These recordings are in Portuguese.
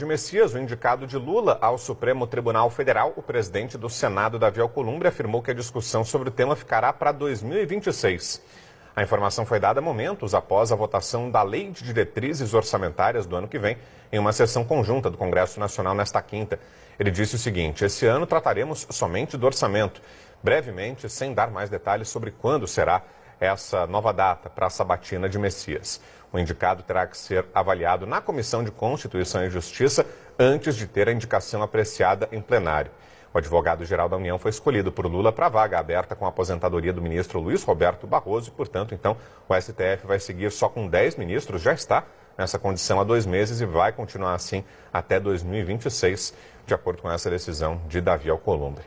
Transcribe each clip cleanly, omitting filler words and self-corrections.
De Messias, o indicado de Lula ao Supremo Tribunal Federal, o presidente do Senado, Davi Alcolumbre, afirmou que a discussão sobre o tema ficará para 2026. A informação foi dada momentos após a votação da Lei de Diretrizes Orçamentárias do ano que vem, em uma sessão conjunta do Congresso Nacional nesta quinta. Ele disse o seguinte: esse ano trataremos somente do orçamento, brevemente, sem dar mais detalhes sobre quando será essa nova data para a sabatina de Messias. O indicado terá que ser avaliado na Comissão de Constituição e Justiça antes de ter a indicação apreciada em plenário. O advogado-geral da União foi escolhido por Lula para a vaga aberta com a aposentadoria do ministro Luiz Roberto Barroso e, portanto, então, o STF vai seguir só com 10 ministros, já está nessa condição há 2 meses e vai continuar assim até 2026, de acordo com essa decisão de Davi Alcolumbre.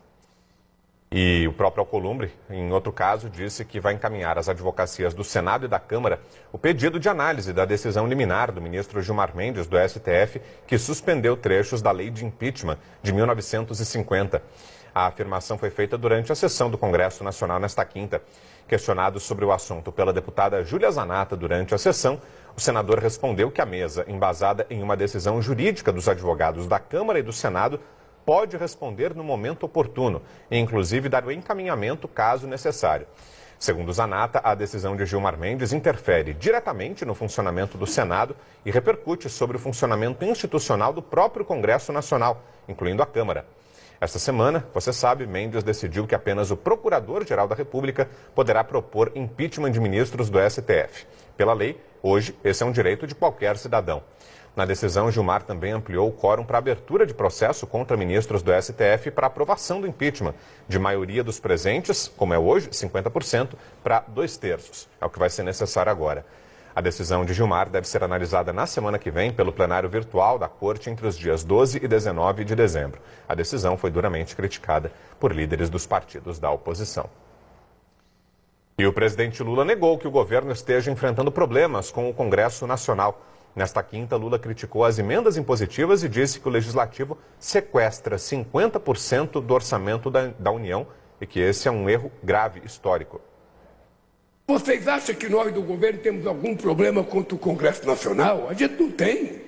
E o próprio Alcolumbre, em outro caso, disse que vai encaminhar às advocacias do Senado e da Câmara o pedido de análise da decisão liminar do ministro Gilmar Mendes, do STF, que suspendeu trechos da lei de impeachment de 1950. A afirmação foi feita durante a sessão do Congresso Nacional nesta quinta. Questionado sobre o assunto pela deputada Júlia Zanata durante a sessão, o senador respondeu que a mesa, embasada em uma decisão jurídica dos advogados da Câmara e do Senado, pode responder no momento oportuno e, inclusive, dar o encaminhamento caso necessário. Segundo Zanata, a decisão de Gilmar Mendes interfere diretamente no funcionamento do Senado e repercute sobre o funcionamento institucional do próprio Congresso Nacional, incluindo a Câmara. Esta semana, você sabe, Mendes decidiu que apenas o Procurador-Geral da República poderá propor impeachment de ministros do STF. Pela lei, hoje, esse é um direito de qualquer cidadão. Na decisão, Gilmar também ampliou o quórum para abertura de processo contra ministros do STF para aprovação do impeachment, de maioria dos presentes, como é hoje, 50%, para 2/3. É o que vai ser necessário agora. A decisão de Gilmar deve ser analisada na semana que vem pelo plenário virtual da Corte entre os dias 12 e 19 de dezembro. A decisão foi duramente criticada por líderes dos partidos da oposição. E o presidente Lula negou que o governo esteja enfrentando problemas com o Congresso Nacional. Nesta quinta, Lula criticou as emendas impositivas e disse que o Legislativo sequestra 50% do orçamento da União e que esse é um erro grave histórico. Vocês acham que nós do governo temos algum problema contra o Congresso Nacional? A gente não tem.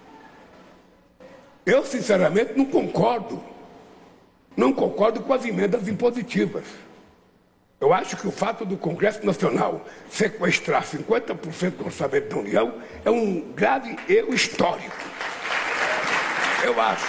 Eu, sinceramente, não concordo. Não concordo com as emendas impositivas. Eu acho que o fato do Congresso Nacional sequestrar 50% do orçamento da União é um grave erro histórico. Eu acho.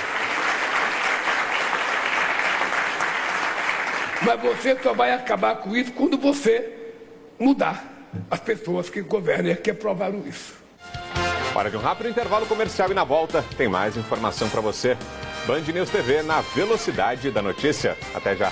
Mas você só vai acabar com isso quando você mudar as pessoas que governam e que aprovaram isso. Hora de um rápido intervalo comercial e na volta tem mais informação para você. Band News TV na velocidade da notícia. Até já.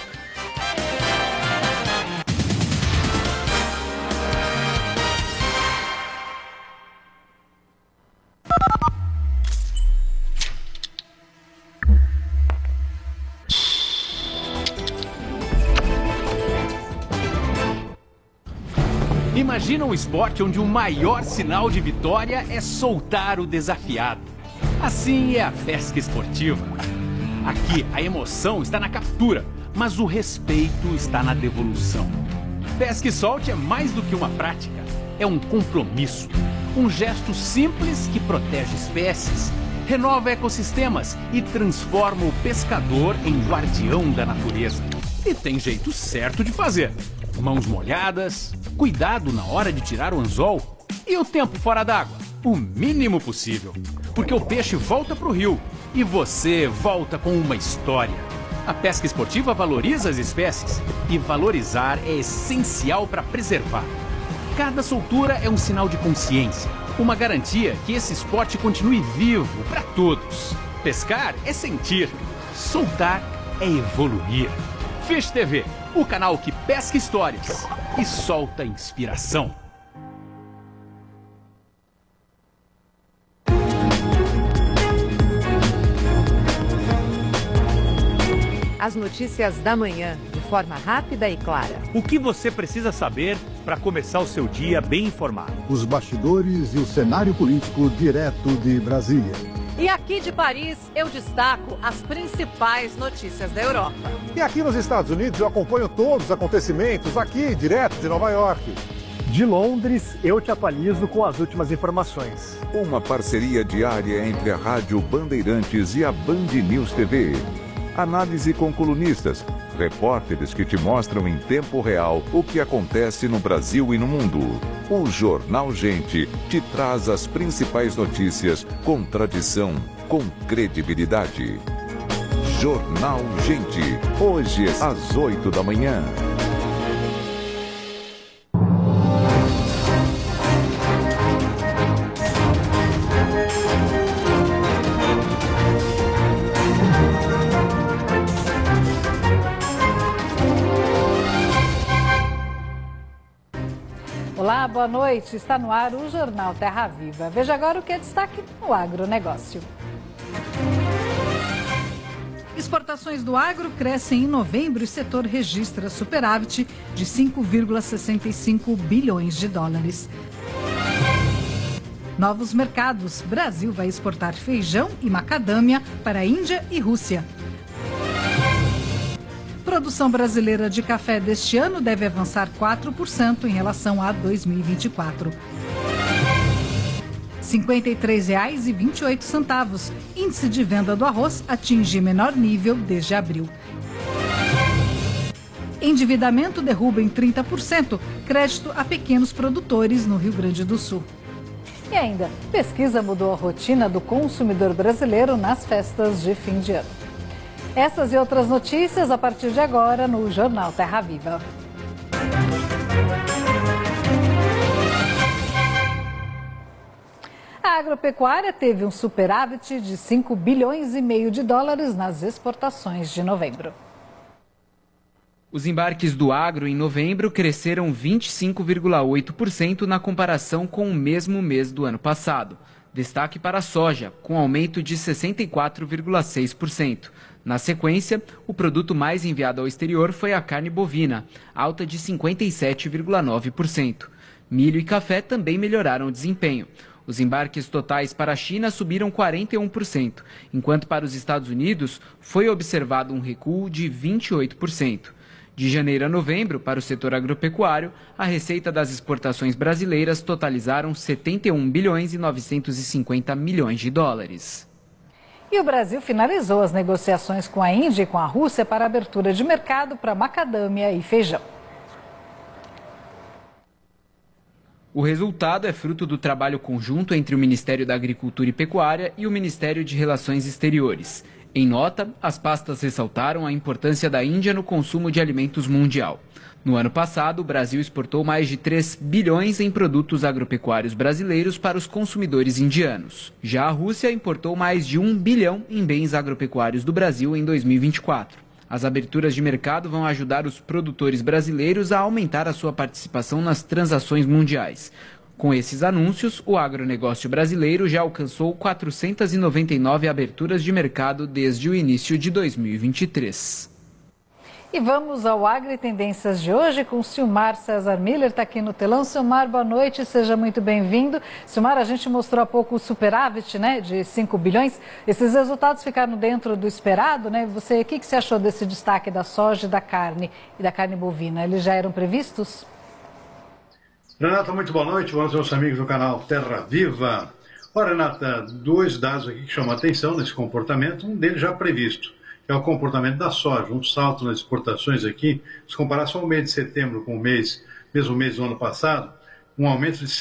Imagina um esporte onde o maior sinal de vitória é soltar o desafiado. Assim é a pesca esportiva. Aqui, a emoção está na captura, mas o respeito está na devolução. Pesca e solte é mais do que uma prática, é um compromisso. Um gesto simples que protege espécies, renova ecossistemas e transforma o pescador em guardião da natureza. E tem jeito certo de fazer. Mãos molhadas, cuidado na hora de tirar o anzol e o tempo fora d'água, o mínimo possível. Porque o peixe volta para o rio e você volta com uma história. A pesca esportiva valoriza as espécies e valorizar é essencial para preservar. Cada soltura é um sinal de consciência, uma garantia que esse esporte continue vivo para todos. Pescar é sentir, soltar é evoluir. Fish TV, o canal que pesca histórias e solta inspiração. As notícias da manhã, de forma rápida e clara. O que você precisa saber para começar o seu dia bem informado? Os bastidores e o cenário político direto de Brasília. E aqui de Paris, eu destaco as principais notícias da Europa. E aqui nos Estados Unidos, eu acompanho todos os acontecimentos aqui, direto de Nova York. De Londres, eu te atualizo com as últimas informações. Uma parceria diária entre a Rádio Bandeirantes e a Band News TV. Análise com colunistas, repórteres que te mostram em tempo real o que acontece no Brasil e no mundo. O Jornal Gente te traz as principais notícias com tradição, com credibilidade. Jornal Gente, hoje às 8 da manhã. Olá, boa noite. Está no ar o Jornal Terra Viva. Veja agora o que é destaque no agronegócio. Exportações do agro crescem em novembro e o setor registra superávit de 5,65 bilhões de dólares. Novos mercados. Brasil vai exportar feijão e macadâmia para a Índia e Rússia. Produção brasileira de café deste ano deve avançar 4% em relação a 2024. R$ 53,28. Índice de venda do arroz atinge menor nível desde abril. Endividamento derruba em 30% crédito a pequenos produtores no Rio Grande do Sul. E ainda, pesquisa mudou a rotina do consumidor brasileiro nas festas de fim de ano. Essas e outras notícias a partir de agora no Jornal Terra Viva. A agropecuária teve um superávit de 5 bilhões e meio de dólares nas exportações de novembro. Os embarques do agro em novembro cresceram 25,8% na comparação com o mesmo mês do ano passado. Destaque para a soja, com aumento de 64,6%. Na sequência, o produto mais enviado ao exterior foi a carne bovina, alta de 57,9%. Milho e café também melhoraram o desempenho. Os embarques totais para a China subiram 41%, enquanto para os Estados Unidos foi observado um recuo de 28%. De janeiro a novembro, para o setor agropecuário, a receita das exportações brasileiras totalizaram 71 bilhões e 950 milhões de dólares. E o Brasil finalizou as negociações com a Índia e com a Rússia para a abertura de mercado para macadâmia e feijão. O resultado é fruto do trabalho conjunto entre o Ministério da Agricultura e Pecuária e o Ministério de Relações Exteriores. Em nota, as pastas ressaltaram a importância da Índia no consumo de alimentos mundial. No ano passado, o Brasil exportou mais de 3 bilhões em produtos agropecuários brasileiros para os consumidores indianos. Já a Rússia importou mais de 1 bilhão em bens agropecuários do Brasil em 2024. As aberturas de mercado vão ajudar os produtores brasileiros a aumentar a sua participação nas transações mundiais. Com esses anúncios, o agronegócio brasileiro já alcançou 499 aberturas de mercado desde o início de 2023. E vamos ao Agro e Tendências de hoje com o Silmar César Miller, está aqui no telão. Silmar, boa noite, seja muito bem-vindo. Silmar, a gente mostrou há pouco o superávit, né, de 5 bilhões. Esses resultados ficaram dentro do esperado, né? O que você achou desse destaque da soja e da carne bovina? Eles já eram previstos? Renata, muito boa noite. Boa noite aos amigos do canal Terra Viva. Olha, Renata, dois dados aqui que chamam a atenção nesse comportamento, um deles já previsto, que é o comportamento da soja, um salto nas exportações aqui, se comparar só o mês de setembro com o mesmo mês do ano passado, um aumento de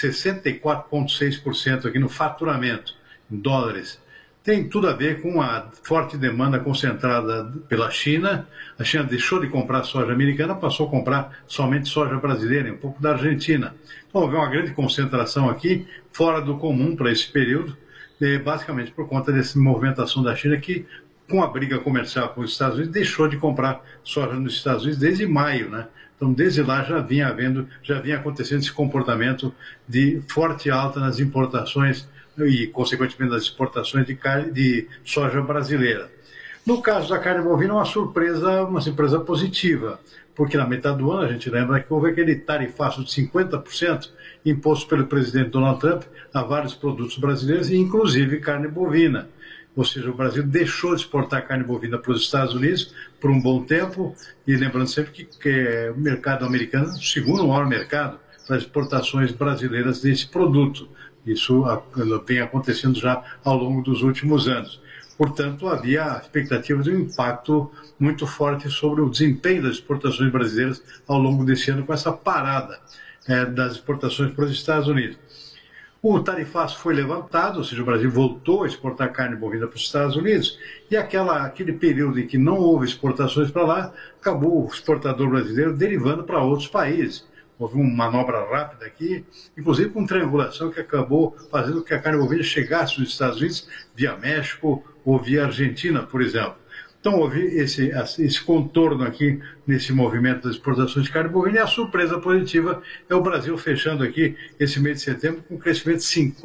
64,6% aqui no faturamento, em dólares. Tem tudo a ver com a forte demanda concentrada pela China. A China deixou de comprar soja americana, passou a comprar somente soja brasileira, um pouco da Argentina. Então houve uma grande concentração aqui, fora do comum para esse período, basicamente por conta dessa movimentação da China que, com a briga comercial com os Estados Unidos, deixou de comprar soja nos Estados Unidos desde maio, né? Então, desde lá já vinha acontecendo esse comportamento de forte alta nas importações e, consequentemente, nas exportações de soja brasileira. No caso da carne bovina, uma surpresa positiva, porque na metade do ano a gente lembra que houve aquele tarifaço de 50% imposto pelo presidente Donald Trump a vários produtos brasileiros, inclusive carne bovina. Ou seja, o Brasil deixou de exportar carne bovina para os Estados Unidos por um bom tempo, e lembrando sempre que o mercado americano é o segundo maior mercado, para exportações brasileiras desse produto. Isso vem acontecendo já ao longo dos últimos anos. Portanto, havia a expectativa de um impacto muito forte sobre o desempenho das exportações brasileiras ao longo desse ano, com essa parada das exportações para os Estados Unidos. O tarifaço foi levantado, ou seja, o Brasil voltou a exportar carne bovina para os Estados Unidos, e aquele período em que não houve exportações para lá, acabou o exportador brasileiro derivando para outros países. Houve uma manobra rápida aqui, inclusive com triangulação que acabou fazendo com que a carne bovina chegasse nos Estados Unidos via México ou via Argentina, por exemplo. Então houve esse contorno aqui nesse movimento das exportações de carne bovina, e a surpresa positiva é o Brasil fechando aqui esse mês de setembro com um crescimento de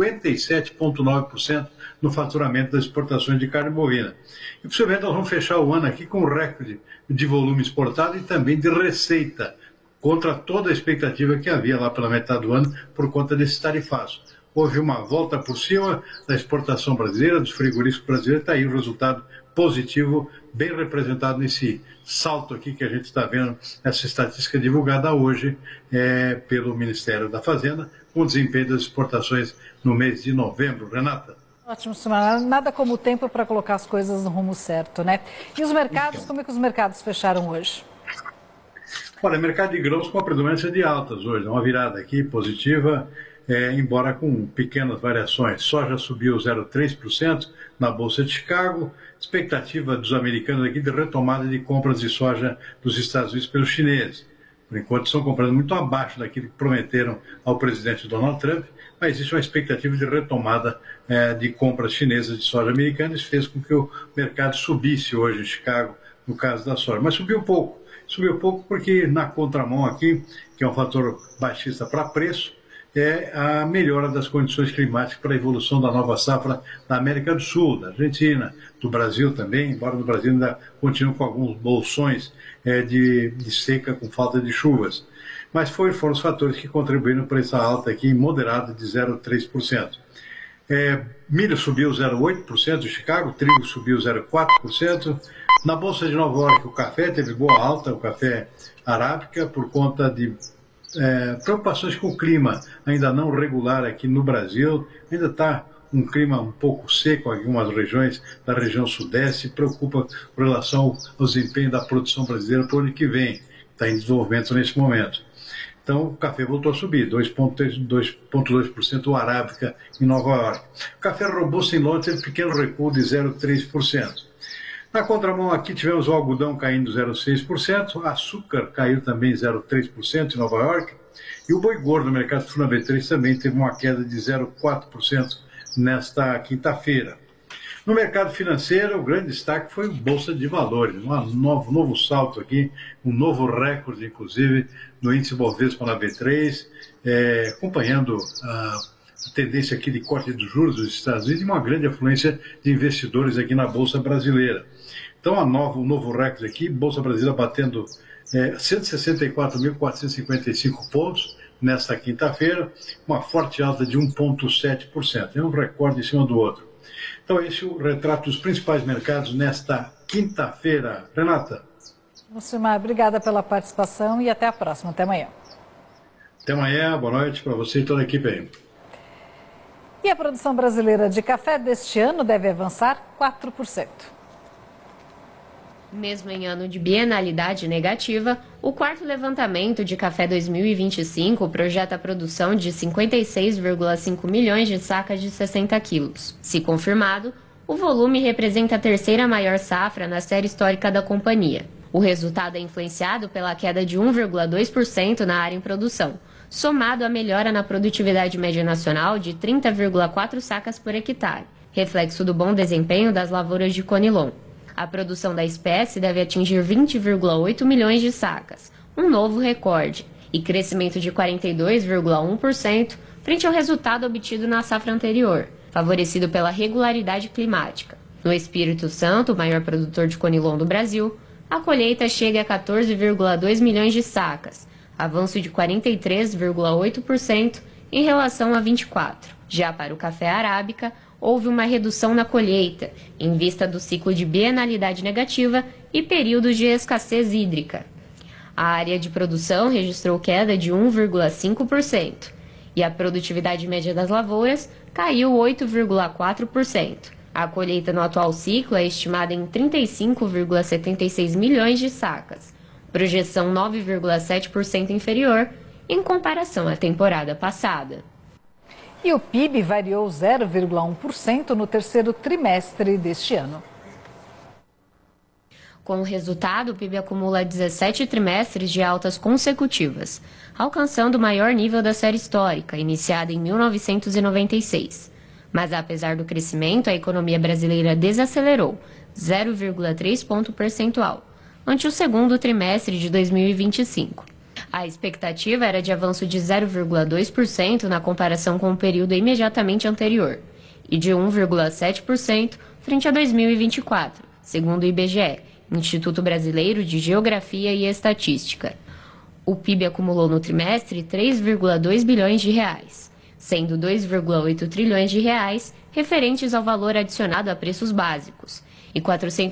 57,9% no faturamento das exportações de carne bovina. E possivelmente nós vamos fechar o ano aqui com um recorde de volume exportado e também de receita, contra toda a expectativa que havia lá pela metade do ano por conta desse tarifaço. Houve uma volta por cima da exportação brasileira, dos frigoríficos brasileiros, está aí o resultado positivo, bem representado nesse salto aqui que a gente está vendo, essa estatística divulgada hoje pelo Ministério da Fazenda, com o desempenho das exportações no mês de novembro. Renata? Ótimo, Silmar. Nada como o tempo para colocar as coisas no rumo certo, né? E os mercados, como é que os mercados fecharam hoje? Olha, mercado de grãos com a predominância de altas hoje, uma virada aqui positiva, embora com pequenas variações. Soja subiu 0,3% na Bolsa de Chicago, expectativa dos americanos aqui de retomada de compras de soja dos Estados Unidos pelos chineses. Por enquanto estão comprando muito abaixo daquilo que prometeram ao presidente Donald Trump, mas existe uma expectativa de retomada de compras chinesas de soja americana. Isso fez com que o mercado subisse hoje em Chicago, no caso da soja. Mas subiu pouco porque na contramão aqui, que é um fator baixista para preço, é a melhora das condições climáticas para a evolução da nova safra da América do Sul, da Argentina, do Brasil também, embora no Brasil ainda continue com alguns bolsões de seca com falta de chuvas. Mas foram os fatores que contribuíram para essa alta aqui moderada de 0,3%. Milho subiu 0,8% em Chicago, trigo subiu 0,4%. Na Bolsa de Nova York, o café teve boa alta, o café arábica, por conta de preocupações com o clima ainda não regular aqui no Brasil. Ainda está um clima um pouco seco em algumas regiões da região sudeste, preocupa com relação ao desempenho da produção brasileira para o ano que vem, está em desenvolvimento nesse momento. Então o café voltou a subir, 2,2% o arábica em Nova York. O café robusto em Londres teve um pequeno recuo de 0,3%. Na contramão aqui tivemos o algodão caindo 0,6%, o açúcar caiu também 0,3% em Nova York, e o boi gordo no mercado Funa B3 também teve uma queda de 0,4% nesta quinta-feira. No mercado financeiro, o grande destaque foi a Bolsa de Valores, um novo salto aqui, um novo recorde, inclusive, no índice Bovespa na B3, acompanhando a tendência aqui de corte dos juros dos Estados Unidos e uma grande afluência de investidores aqui na Bolsa Brasileira. Então, o novo recorde aqui, Bolsa Brasileira batendo 164.455 pontos nesta quinta-feira, uma forte alta de 1,7%. É um recorde em cima do outro. Então, esse é o retrato dos principais mercados nesta quinta-feira. Renata? Silmar, obrigada pela participação e até a próxima. Até amanhã. Até amanhã. Boa noite para você e toda a equipe aí. E a produção brasileira de café deste ano deve avançar 4%. Mesmo em ano de bienalidade negativa, o quarto levantamento de café 2025 projeta a produção de 56,5 milhões de sacas de 60 quilos. Se confirmado, o volume representa a terceira maior safra na série histórica da companhia. O resultado é influenciado pela queda de 1,2% na área em produção, somado à melhora na produtividade média nacional de 30,4 sacas por hectare, reflexo do bom desempenho das lavouras de Conilon. A produção da espécie deve atingir 20,8 milhões de sacas, um novo recorde, e crescimento de 42,1% frente ao resultado obtido na safra anterior, favorecido pela regularidade climática. No Espírito Santo, o maior produtor de Conilon do Brasil, a colheita chega a 14,2 milhões de sacas, avanço de 43,8% em relação a 24. Já para o café arábica, houve uma redução na colheita, em vista do ciclo de bienalidade negativa e períodos de escassez hídrica. A área de produção registrou queda de 1,5% e a produtividade média das lavouras caiu 8,4%. A colheita no atual ciclo é estimada em 35,76 milhões de sacas, projeção 9,7% inferior em comparação à temporada passada. E o PIB variou 0,1% no terceiro trimestre deste ano. Com o resultado, o PIB acumula 17 trimestres de altas consecutivas, alcançando o maior nível da série histórica, iniciada em 1996. Mas, apesar do crescimento, a economia brasileira desacelerou 0,3 ponto percentual, ante o segundo trimestre de 2025. A expectativa era de avanço de 0,2% na comparação com o período imediatamente anterior e de 1,7% frente a 2024, segundo o IBGE, Instituto Brasileiro de Geografia e Estatística. O PIB acumulou no trimestre 3,2 bilhões de reais, sendo 2,8 trilhões de reais referentes ao valor adicionado a preços básicos e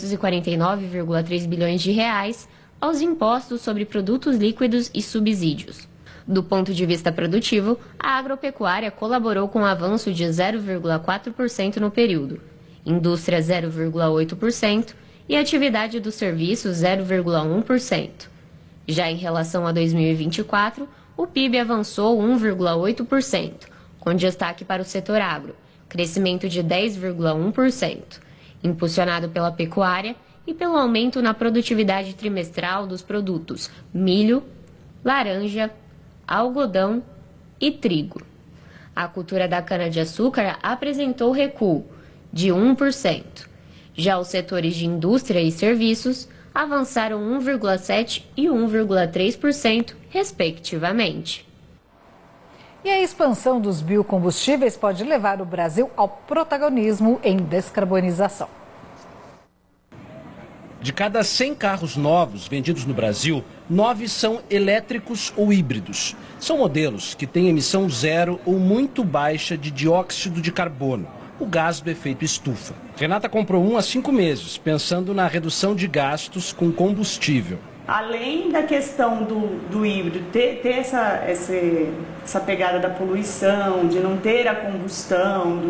449,3 bilhões de reais aos impostos sobre produtos líquidos e subsídios. Do ponto de vista produtivo, a agropecuária colaborou com um avanço de 0,4% no período, indústria 0,8% e atividade dos serviços 0,1%. Já em relação a 2024, o PIB avançou 1,8%, com destaque para o setor agro, crescimento de 10,1%, impulsionado pela pecuária e pelo aumento na produtividade trimestral dos produtos milho, laranja, algodão e trigo. A cultura da cana-de-açúcar apresentou recuo de 1%. Já os setores de indústria e serviços avançaram 1,7% e 1,3%, respectivamente. E a expansão dos biocombustíveis pode levar o Brasil ao protagonismo em descarbonização. De cada 100 carros novos vendidos no Brasil, 9 são elétricos ou híbridos. São modelos que têm emissão zero ou muito baixa de dióxido de carbono, o gás do efeito estufa. Renata comprou um há 5 meses, pensando na redução de gastos com combustível. Além da questão do híbrido ter essa pegada da poluição, de não ter a combustão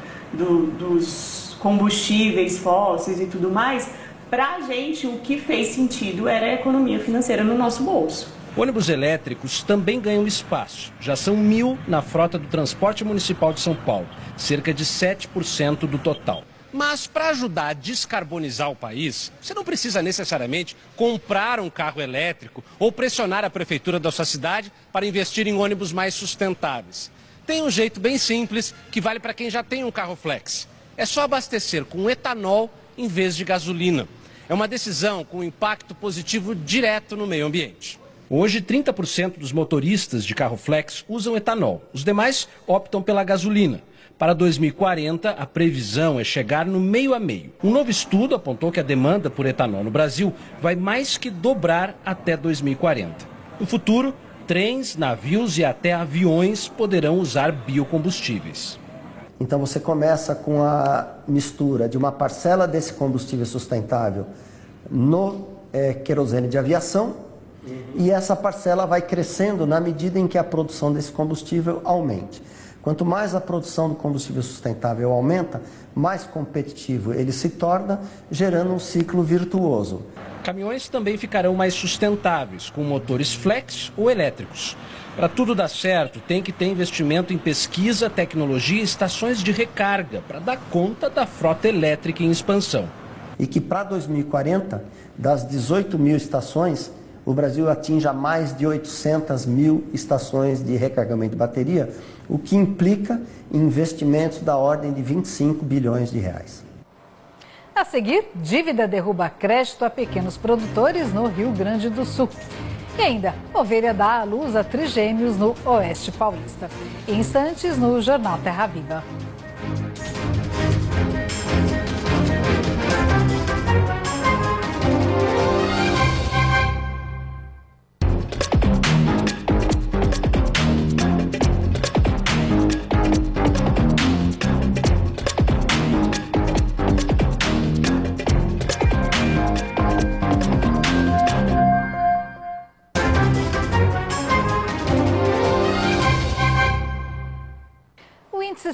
dos combustíveis fósseis e tudo mais, para a gente o que fez sentido era a economia financeira no nosso bolso. Ônibus elétricos também ganham espaço. Já são 1.000 na frota do transporte municipal de São Paulo, cerca de 7% do total. Mas para ajudar a descarbonizar o país, você não precisa necessariamente comprar um carro elétrico ou pressionar a prefeitura da sua cidade para investir em ônibus mais sustentáveis. Tem um jeito bem simples que vale para quem já tem um carro flex. É só abastecer com etanol em vez de gasolina. É uma decisão com impacto positivo direto no meio ambiente. Hoje, 30% dos motoristas de carro flex usam etanol. Os demais optam pela gasolina. Para 2040, a previsão é chegar no meio a meio. Um novo estudo apontou que a demanda por etanol no Brasil vai mais que dobrar até 2040. No futuro, trens, navios e até aviões poderão usar biocombustíveis. Então você começa com a mistura de uma parcela desse combustível sustentável no querosene de aviação e essa parcela vai crescendo na medida em que a produção desse combustível aumente. Quanto mais a produção do combustível sustentável aumenta, mais competitivo ele se torna, gerando um ciclo virtuoso. Caminhões também ficarão mais sustentáveis, com motores flex ou elétricos. Para tudo dar certo, tem que ter investimento em pesquisa, tecnologia e estações de recarga para dar conta da frota elétrica em expansão. E que para 2040, das 18 mil estações, o Brasil atinja mais de 800 mil estações de recarregamento de bateria, o que implica investimentos da ordem de 25 bilhões de reais. A seguir, dívida derruba crédito a pequenos produtores no Rio Grande do Sul. E ainda, ovelha dá à luz a trigêmeos no Oeste Paulista. Em instantes, no Jornal Terra Viva.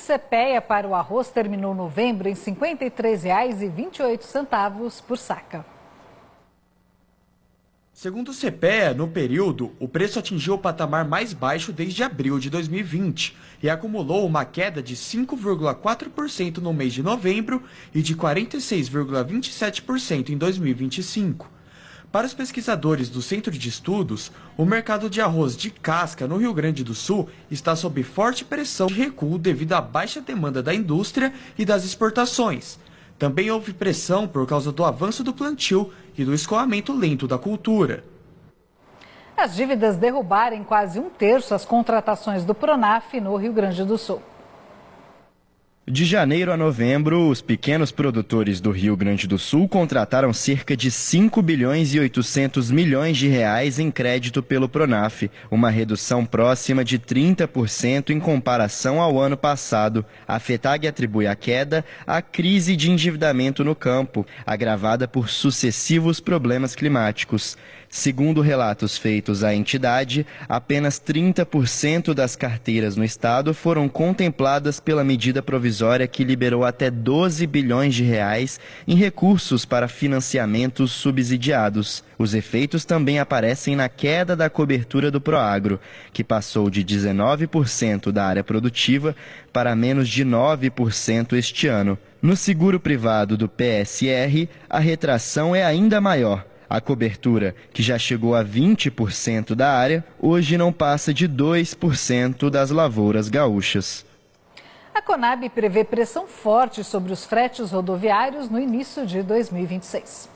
CPEA para o arroz terminou novembro em R$ 53,28 por saca. Segundo o CPEA, no período, o preço atingiu o patamar mais baixo desde abril de 2020 e acumulou uma queda de 5,4% no mês de novembro e de 46,27% em 2025. Para os pesquisadores do Centro de Estudos, o mercado de arroz de casca no Rio Grande do Sul está sob forte pressão de recuo devido à baixa demanda da indústria e das exportações. Também houve pressão por causa do avanço do plantio e do escoamento lento da cultura. As dívidas derrubaram em quase 1/3 as contratações do Pronaf no Rio Grande do Sul. De janeiro a novembro, os pequenos produtores do Rio Grande do Sul contrataram cerca de 5 bilhões e 800 milhões de reais em crédito pelo Pronaf, uma redução próxima de 30% em comparação ao ano passado. A FETAG atribui a queda à crise de endividamento no campo, agravada por sucessivos problemas climáticos. Segundo relatos feitos à entidade, apenas 30% das carteiras no estado foram contempladas pela medida provisória que liberou até 12 bilhões de reais em recursos para financiamentos subsidiados. Os efeitos também aparecem na queda da cobertura do Proagro, que passou de 19% da área produtiva para menos de 9% este ano. No seguro privado do PSR, a retração é ainda maior. A cobertura, que já chegou a 20% da área, hoje não passa de 2% das lavouras gaúchas. A Conab prevê pressão forte sobre os fretes rodoviários no início de 2026.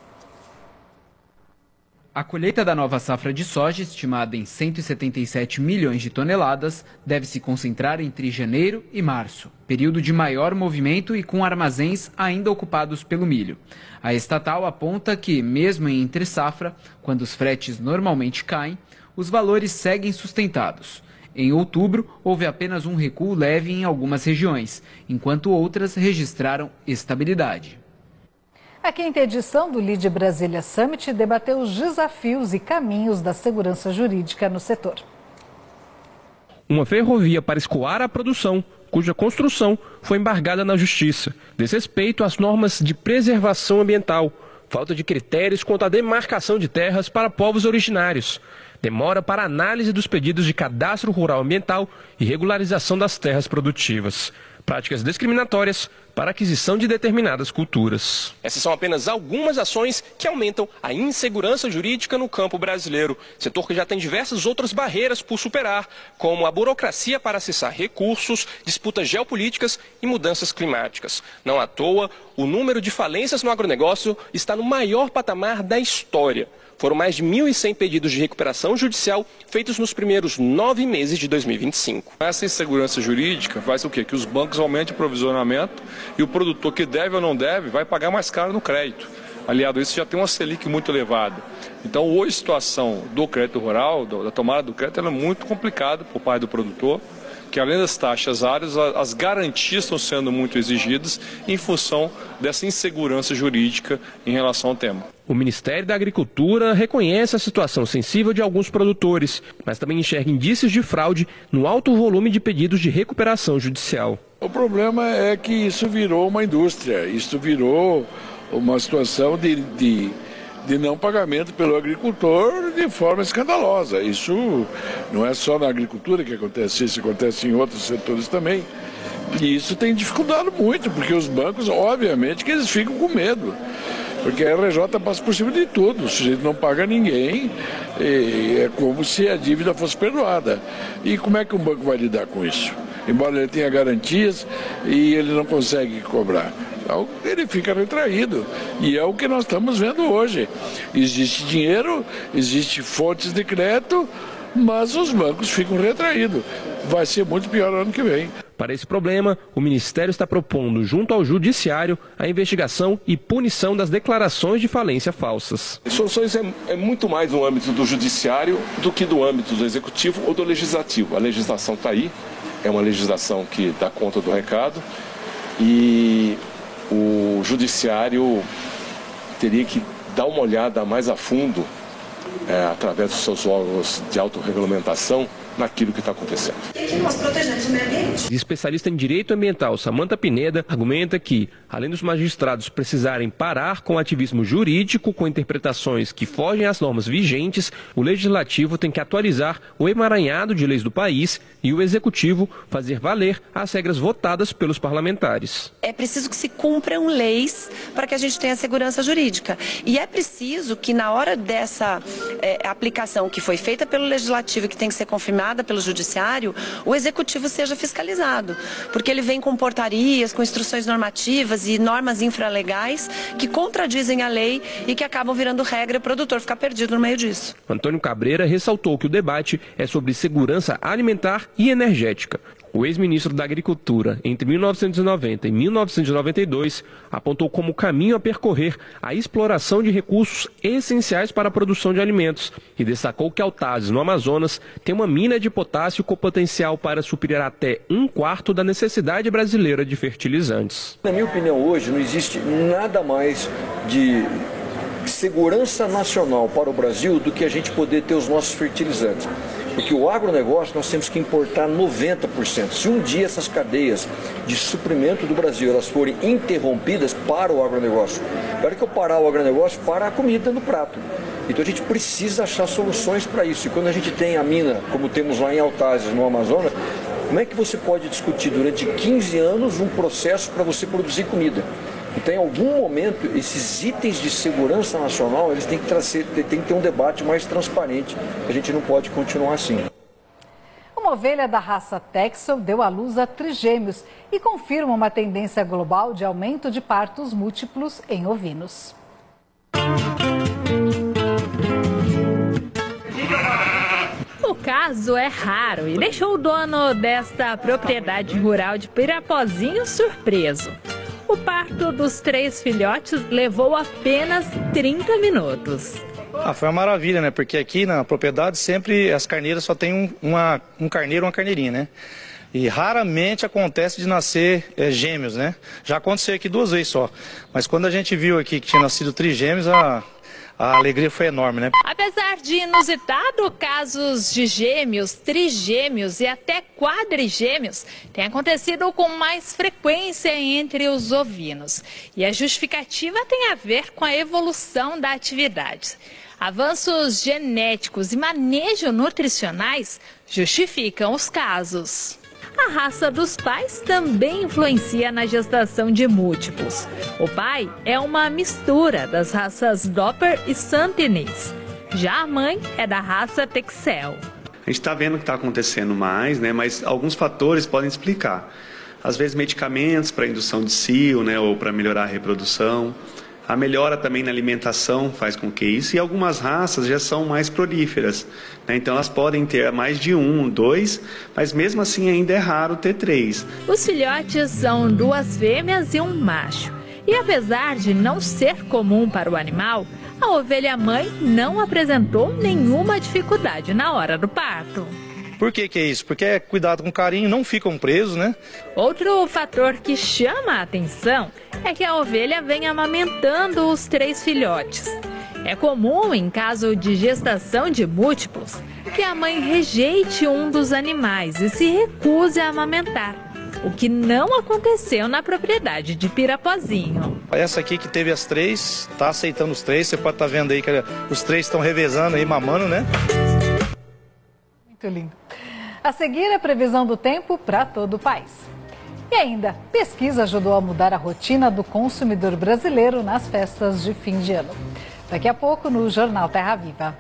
A colheita da nova safra de soja, estimada em 177 milhões de toneladas, deve se concentrar entre janeiro e março, período de maior movimento e com armazéns ainda ocupados pelo milho. A estatal aponta que, mesmo em entre-safra, quando os fretes normalmente caem, os valores seguem sustentados. Em outubro, houve apenas um recuo leve em algumas regiões, enquanto outras registraram estabilidade. A quinta edição do Lead Brasília Summit debateu os desafios e caminhos da segurança jurídica no setor. Uma ferrovia para escoar a produção, cuja construção foi embargada na Justiça. Desrespeito às normas de preservação ambiental, falta de critérios quanto à demarcação de terras para povos originários, demora para análise dos pedidos de cadastro rural ambiental e regularização das terras produtivas, práticas discriminatórias para aquisição de determinadas culturas. Essas são apenas algumas ações que aumentam a insegurança jurídica no campo brasileiro, setor que já tem diversas outras barreiras por superar, como a burocracia para acessar recursos, disputas geopolíticas e mudanças climáticas. Não à toa, o número de falências no agronegócio está no maior patamar da história. Foram mais de 1.100 pedidos de recuperação judicial feitos nos primeiros 9 meses de 2025. Essa insegurança jurídica faz o quê? Que os bancos aumentem o provisionamento e o produtor que deve ou não deve vai pagar mais caro no crédito. Aliado a isso, já tem uma Selic muito elevada. Então, hoje a situação do crédito rural, da tomada do crédito, ela é muito complicada por parte do produtor, que além das taxas áreas, as garantias estão sendo muito exigidas em função dessa insegurança jurídica em relação ao tema. O Ministério da Agricultura reconhece a situação sensível de alguns produtores, mas também enxerga indícios de fraude no alto volume de pedidos de recuperação judicial. O problema é que isso virou uma indústria, isso virou uma situação de não pagamento pelo agricultor de forma escandalosa. Isso não é só na agricultura que acontece, isso acontece em outros setores também. E isso tem dificultado muito, porque os bancos, obviamente, que eles ficam com medo. Porque a RJ passa por cima de tudo, o sujeito não paga ninguém, é como se a dívida fosse perdoada. E como é que um banco vai lidar com isso? Embora ele tenha garantias e ele não consegue cobrar. Então, ele fica retraído. E é o que nós estamos vendo hoje. Existe dinheiro, existe fontes de crédito, mas os bancos ficam retraídos. Vai ser muito pior no ano que vem. Para esse problema, o Ministério está propondo, junto ao Judiciário, a investigação e punição das declarações de falência falsas. Soluções é muito mais no âmbito do Judiciário do que do âmbito do Executivo ou do Legislativo. A legislação está aí, é uma legislação que dá conta do recado e o Judiciário teria que dar uma olhada mais a fundo, através dos seus órgãos de autorregulamentação, naquilo que está acontecendo. E aqui nós protegemos o meio ambiente. Especialista em direito ambiental Samantha Pineda argumenta que, além dos magistrados precisarem parar com o ativismo jurídico com interpretações que fogem às normas vigentes, o legislativo tem que atualizar o emaranhado de leis do país e o executivo fazer valer as regras votadas pelos parlamentares. É preciso que se cumpram leis para que a gente tenha segurança jurídica. E é preciso que na hora dessa aplicação que foi feita pelo legislativo e que tem que ser confirmada pelo judiciário, o executivo seja fiscalizado, porque ele vem com portarias, com instruções normativas e normas infralegais que contradizem a lei e que acabam virando regra e o produtor ficar perdido no meio disso. Antônio Cabreira ressaltou que o debate é sobre segurança alimentar e energética. O ex-ministro da Agricultura, entre 1990 e 1992, apontou como caminho a percorrer a exploração de recursos essenciais para a produção de alimentos e destacou que Autazes, no Amazonas, tem uma mina de potássio com potencial para suprir até 1/4 da necessidade brasileira de fertilizantes. Na minha opinião, hoje não existe nada mais de segurança nacional para o Brasil do que a gente poder ter os nossos fertilizantes. Porque o agronegócio nós temos que importar 90%. Se um dia essas cadeias de suprimento do Brasil elas forem interrompidas, para o agronegócio. Na hora que eu parar o agronegócio, para a comida no prato. Então a gente precisa achar soluções para isso. E quando a gente tem a mina, como temos lá em Autazes, no Amazonas, como é que você pode discutir durante 15 anos um processo para você produzir comida? Então, em algum momento, esses itens de segurança nacional, eles têm que ter um debate mais transparente. A gente não pode continuar assim. Uma ovelha da raça Texel deu à luz a trigêmeos e confirma uma tendência global de aumento de partos múltiplos em ovinos. O caso é raro e deixou o dono desta propriedade rural de Pirapozinho surpreso. O parto dos 3 filhotes levou apenas 30 minutos. Foi uma maravilha, né? Porque aqui na propriedade sempre as carneiras só tem um carneiro e uma carneirinha, né? E raramente acontece de nascer gêmeos, né? Já aconteceu aqui 2 vezes só. Mas quando a gente viu aqui que tinha nascido trigêmeos, a alegria foi enorme, né? Apesar de inusitado, casos de gêmeos, trigêmeos e até quadrigêmeos têm acontecido com mais frequência entre os ovinos. E a justificativa tem a ver com a evolução da atividade. Avanços genéticos e manejo nutricionais justificam os casos. A raça dos pais também influencia na gestação de múltiplos. O pai é uma mistura das raças Dopper e Santinese. Já a mãe é da raça Texel. A gente está vendo o que está acontecendo mais, né? Mas alguns fatores podem explicar. Às vezes medicamentos para indução de cio, né? Ou para melhorar a reprodução. A melhora também na alimentação faz com que isso, e algumas raças já são mais prolíferas, né? Então elas podem ter mais de 1, 2, mas mesmo assim ainda é raro ter 3. Os filhotes são 2 fêmeas e um macho. E apesar de não ser comum para o animal, a ovelha mãe não apresentou nenhuma dificuldade na hora do parto. Por que é isso? Porque é cuidado com carinho, não ficam presos, né? Outro fator que chama a atenção é que a ovelha vem amamentando os 3 filhotes. É comum, em caso de gestação de múltiplos, que a mãe rejeite um dos animais e se recuse a amamentar, o que não aconteceu na propriedade de Pirapozinho. Essa aqui que teve as 3, tá aceitando os 3, você pode estar vendo aí que os 3 estão revezando aí, mamando, né? Muito lindo. A seguir, a previsão do tempo para todo o país. E ainda, pesquisa ajudou a mudar a rotina do consumidor brasileiro nas festas de fim de ano. Daqui a pouco no Jornal Terra Viva.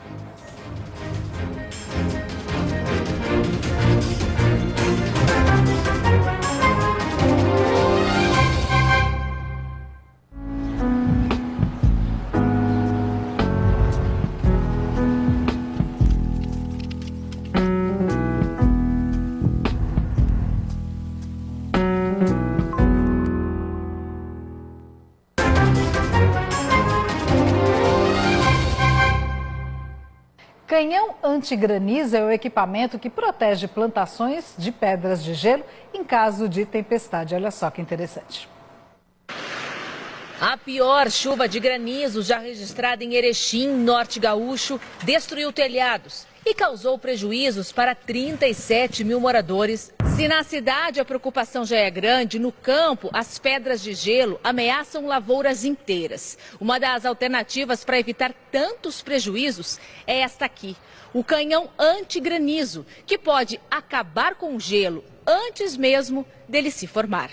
Canhão antigranizo é o equipamento que protege plantações de pedras de gelo em caso de tempestade. Olha só que interessante. A pior chuva de granizo já registrada em Erechim, Norte Gaúcho, destruiu telhados e causou prejuízos para 37 mil moradores. Se na cidade a preocupação já é grande, no campo as pedras de gelo ameaçam lavouras inteiras. Uma das alternativas para evitar tantos prejuízos é esta aqui, o canhão anti-granizo, que pode acabar com o gelo antes mesmo dele se formar.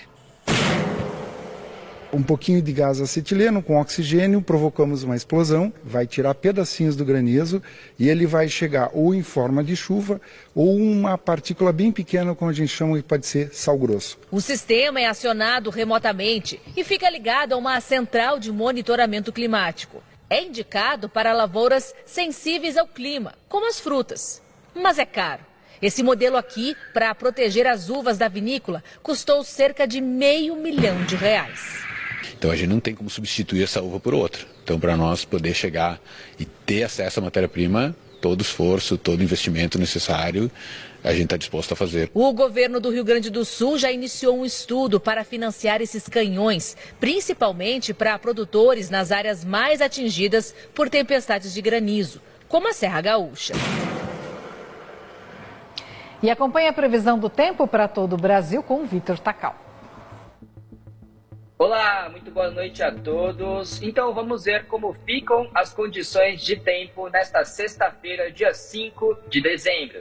Um pouquinho de gás acetileno com oxigênio, provocamos uma explosão, vai tirar pedacinhos do granizo e ele vai chegar ou em forma de chuva ou uma partícula bem pequena, como a gente chama, que pode ser sal grosso. O sistema é acionado remotamente e fica ligado a uma central de monitoramento climático. É indicado para lavouras sensíveis ao clima, como as frutas, mas é caro. Esse modelo aqui, para proteger as uvas da vinícola, custou cerca de R$500 mil. Então a gente não tem como substituir essa uva por outra. Então para nós poder chegar e ter acesso à matéria-prima, todo esforço, todo investimento necessário, a gente está disposto a fazer. O governo do Rio Grande do Sul já iniciou um estudo para financiar esses canhões, principalmente para produtores nas áreas mais atingidas por tempestades de granizo, como a Serra Gaúcha. E acompanhe a previsão do tempo para todo o Brasil com o Vitor Tacal. Olá, muito boa noite a todos. Então vamos ver como ficam as condições de tempo nesta sexta-feira, dia 5 de dezembro.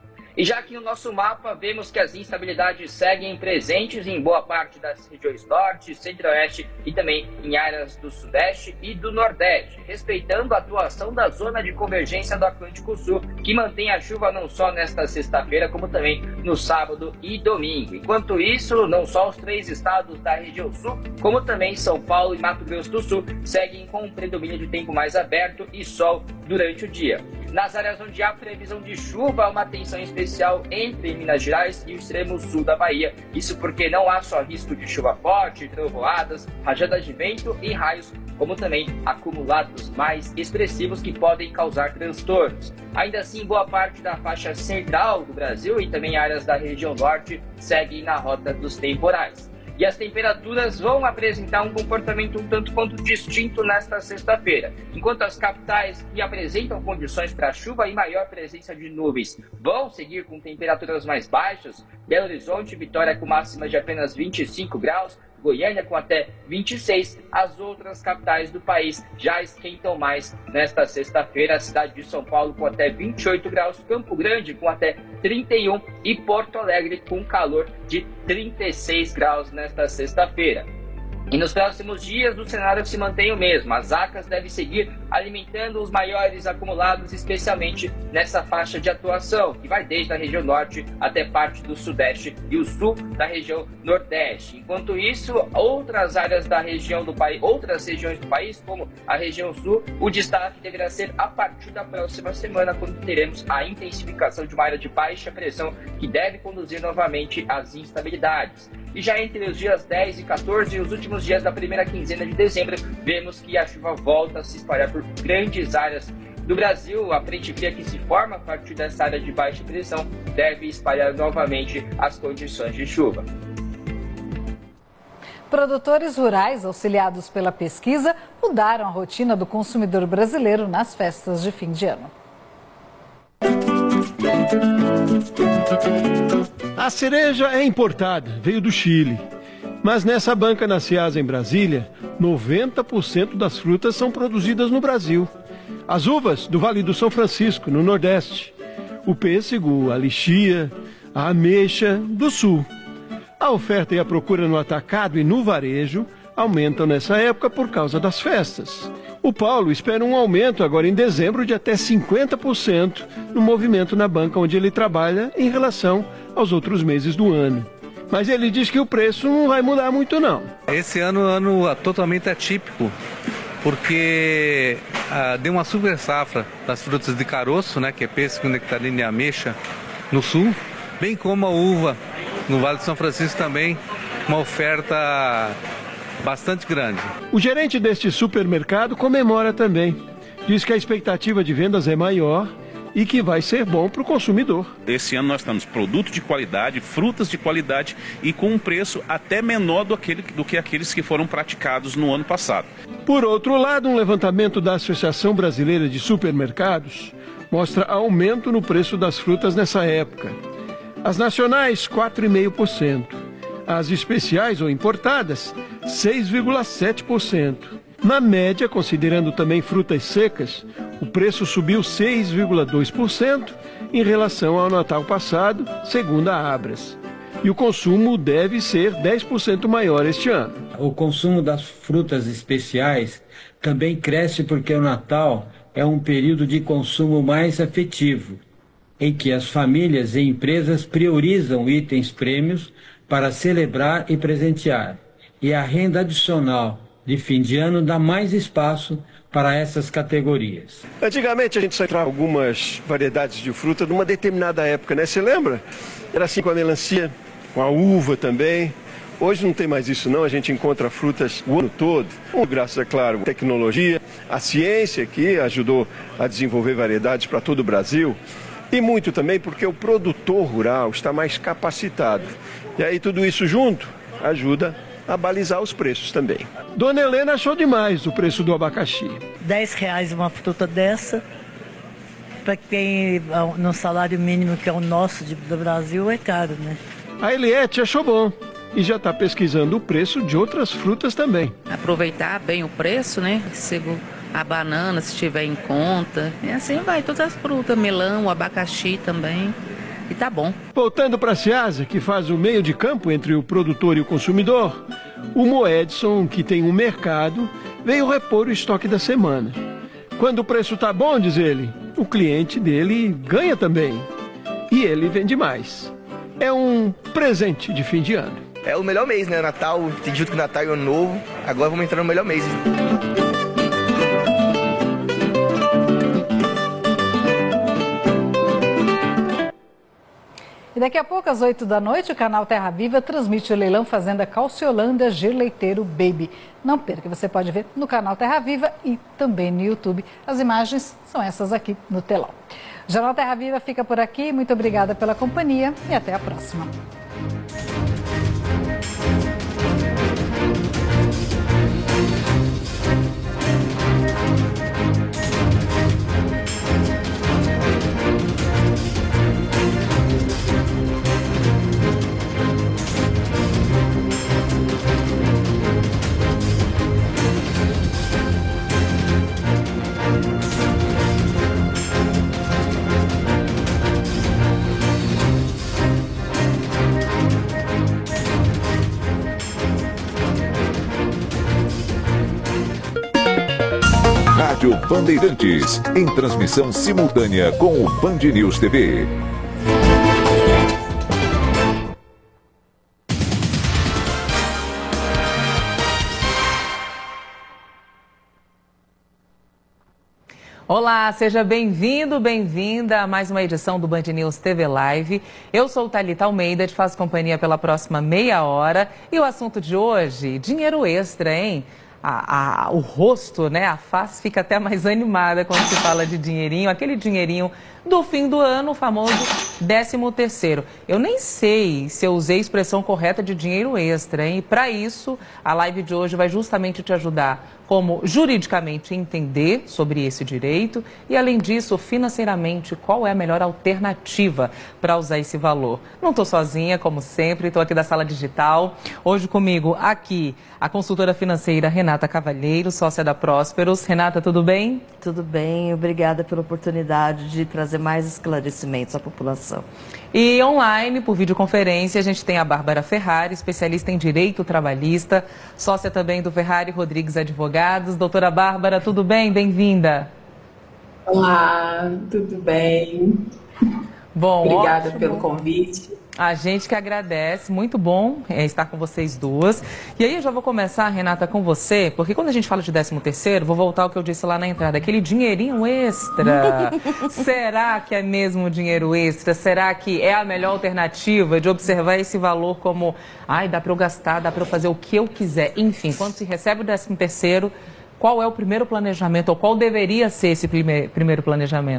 E já aqui no nosso mapa vemos que as instabilidades seguem presentes em boa parte das regiões norte, centro-oeste e também em áreas do sudeste e do nordeste, respeitando a atuação da zona de convergência do Atlântico Sul, que mantém a chuva não só nesta sexta-feira, como também no sábado e domingo. Enquanto isso, não só os 3 estados da região sul, como também São Paulo e Mato Grosso do Sul, seguem com um predomínio de tempo mais aberto e sol durante o dia. Nas áreas onde há previsão de chuva, há uma tensão especial entre Minas Gerais e o extremo sul da Bahia. Isso porque não há só risco de chuva forte, trovoadas, rajadas de vento e raios, como também acumulados mais expressivos que podem causar transtornos. Ainda assim, boa parte da faixa central do Brasil e também áreas da região norte seguem na rota dos temporais. E as temperaturas vão apresentar um comportamento um tanto quanto distinto nesta sexta-feira. Enquanto as capitais que apresentam condições para chuva e maior presença de nuvens vão seguir com temperaturas mais baixas, Belo Horizonte e Vitória com máximas de apenas 25 graus, Goiânia com até 26, as outras capitais do país já esquentam mais nesta sexta-feira. A cidade de São Paulo com até 28 graus, Campo Grande com até 31 e Porto Alegre com calor de 36 graus nesta sexta-feira. E nos próximos dias o cenário se mantém o mesmo. As ACAS devem seguir alimentando os maiores acumulados, especialmente nessa faixa de atuação, que vai desde a região norte até parte do sudeste e o sul da região nordeste. Enquanto isso, outras áreas da região do país, outras regiões do país, como a região sul, o destaque deverá ser a partir da próxima semana, quando teremos a intensificação de uma área de baixa pressão que deve conduzir novamente às instabilidades. E já entre os dias 10 e 14 e os últimos dias da primeira quinzena de dezembro, vemos que a chuva volta a se espalhar por grandes áreas do Brasil. A frente fria que se forma a partir dessa área de baixa pressão deve espalhar novamente as condições de chuva. Produtores rurais, auxiliados pela pesquisa, mudaram a rotina do consumidor brasileiro nas festas de fim de ano. A cereja é importada, veio do Chile. Mas nessa banca na Ceasa, em Brasília, 90% das frutas são produzidas no Brasil. As uvas do Vale do São Francisco, no Nordeste. O pêssego, a lixia, a ameixa, do Sul. A oferta e a procura no atacado e no varejo aumentam nessa época por causa das festas. O Paulo espera um aumento agora em dezembro de até 50% no movimento na banca onde ele trabalha em relação aos outros meses do ano. Mas ele diz que o preço não vai mudar muito não. Esse ano é um ano totalmente atípico, porque deu uma super safra das frutas de caroço, né, que é pêssego, nectarina e ameixa no sul, bem como a uva no Vale do São Francisco também, uma oferta bastante grande. O gerente deste supermercado comemora também. Diz que a expectativa de vendas é maior e que vai ser bom para o consumidor. Esse ano nós temos produto de qualidade, frutas de qualidade e com um preço até menor do que aqueles que foram praticados no ano passado. Por outro lado, um levantamento da Associação Brasileira de Supermercados mostra aumento no preço das frutas nessa época. As nacionais, 4,5%. As especiais ou importadas, 6,7%. Na média, considerando também frutas secas, o preço subiu 6,2% em relação ao Natal passado, segundo a Abras. E o consumo deve ser 10% maior este ano. O consumo das frutas especiais também cresce porque o Natal é um período de consumo mais afetivo, em que as famílias e empresas priorizam itens prêmios para celebrar e presentear. E a renda adicional de fim de ano dá mais espaço para essas categorias. Antigamente a gente só encontrava algumas variedades de fruta numa determinada época, né? Você lembra? Era assim com a melancia, com a uva também. Hoje não tem mais isso não, a gente encontra frutas o ano todo. Graças, é claro, à tecnologia, à ciência que ajudou a desenvolver variedades para todo o Brasil. E muito também porque o produtor rural está mais capacitado. E aí tudo isso junto ajuda a balizar os preços também. Dona Helena achou demais o preço do abacaxi. R$10 uma fruta dessa, para quem no salário mínimo que é o nosso do Brasil é caro, né? A Eliette achou bom e já está pesquisando o preço de outras frutas também. Aproveitar bem o preço, né? A banana, se estiver em conta. E assim vai, todas as frutas, melão, abacaxi também. E tá bom. Voltando para a Ceasa, que faz o meio de campo entre o produtor e o consumidor, o Moedson, que tem um mercado, veio repor o estoque da semana. Quando o preço tá bom, diz ele, o cliente dele ganha também. E ele vende mais. É um presente de fim de ano. É o melhor mês, né? Natal, tem junto com o Natal e o Ano Novo. Agora vamos entrar no melhor mês. E daqui a pouco, às 8 da noite, o canal Terra Viva transmite o leilão Fazenda Calciolândia G Leiteiro Baby. Não perca, você pode ver no canal Terra Viva e também no YouTube. As imagens são essas aqui no telão. O Jornal Terra Viva fica por aqui. Muito obrigada pela companhia e até a próxima. Rádio Bandeirantes, em transmissão simultânea com o Band News TV. Olá, seja bem-vindo, bem-vinda a mais uma edição do Band News TV Live. Eu sou Thalita Almeida, te faço companhia pela próxima meia hora. E o assunto de hoje, dinheiro extra, hein? O rosto, né, a face fica até mais animada quando se fala de dinheirinho, aquele dinheirinho do fim do ano, o famoso 13º. Eu nem sei se eu usei a expressão correta de dinheiro extra, hein? E para isso, a live de hoje vai justamente te ajudar como juridicamente entender sobre esse direito e, além disso, financeiramente, qual é a melhor alternativa para usar esse valor. Não estou sozinha, como sempre, estou aqui da Sala Digital. Hoje comigo aqui a consultora financeira Renata Cavalheiro, sócia da Prósperos. Renata, tudo bem? Tudo bem, obrigada pela oportunidade de trazer mais esclarecimentos à população. E online, por videoconferência, a gente tem a Bárbara Ferrari, especialista em direito trabalhista, sócia também do Ferrari Rodrigues Advogados. Doutora Bárbara, tudo bem? Bem-vinda. Olá, tudo bem? Bom, obrigada pelo convite. A gente que agradece, muito bom estar com vocês duas. E aí eu já vou começar, Renata, com você, porque quando a gente fala de 13º, vou voltar ao que eu disse lá na entrada, aquele dinheirinho extra. Será que é mesmo dinheiro extra? Será que é a melhor alternativa de observar esse valor como, ai, dá para eu gastar, dá para eu fazer o que eu quiser? Enfim, quando se recebe o 13º, qual é o primeiro planejamento, ou qual deveria ser esse primeiro planejamento?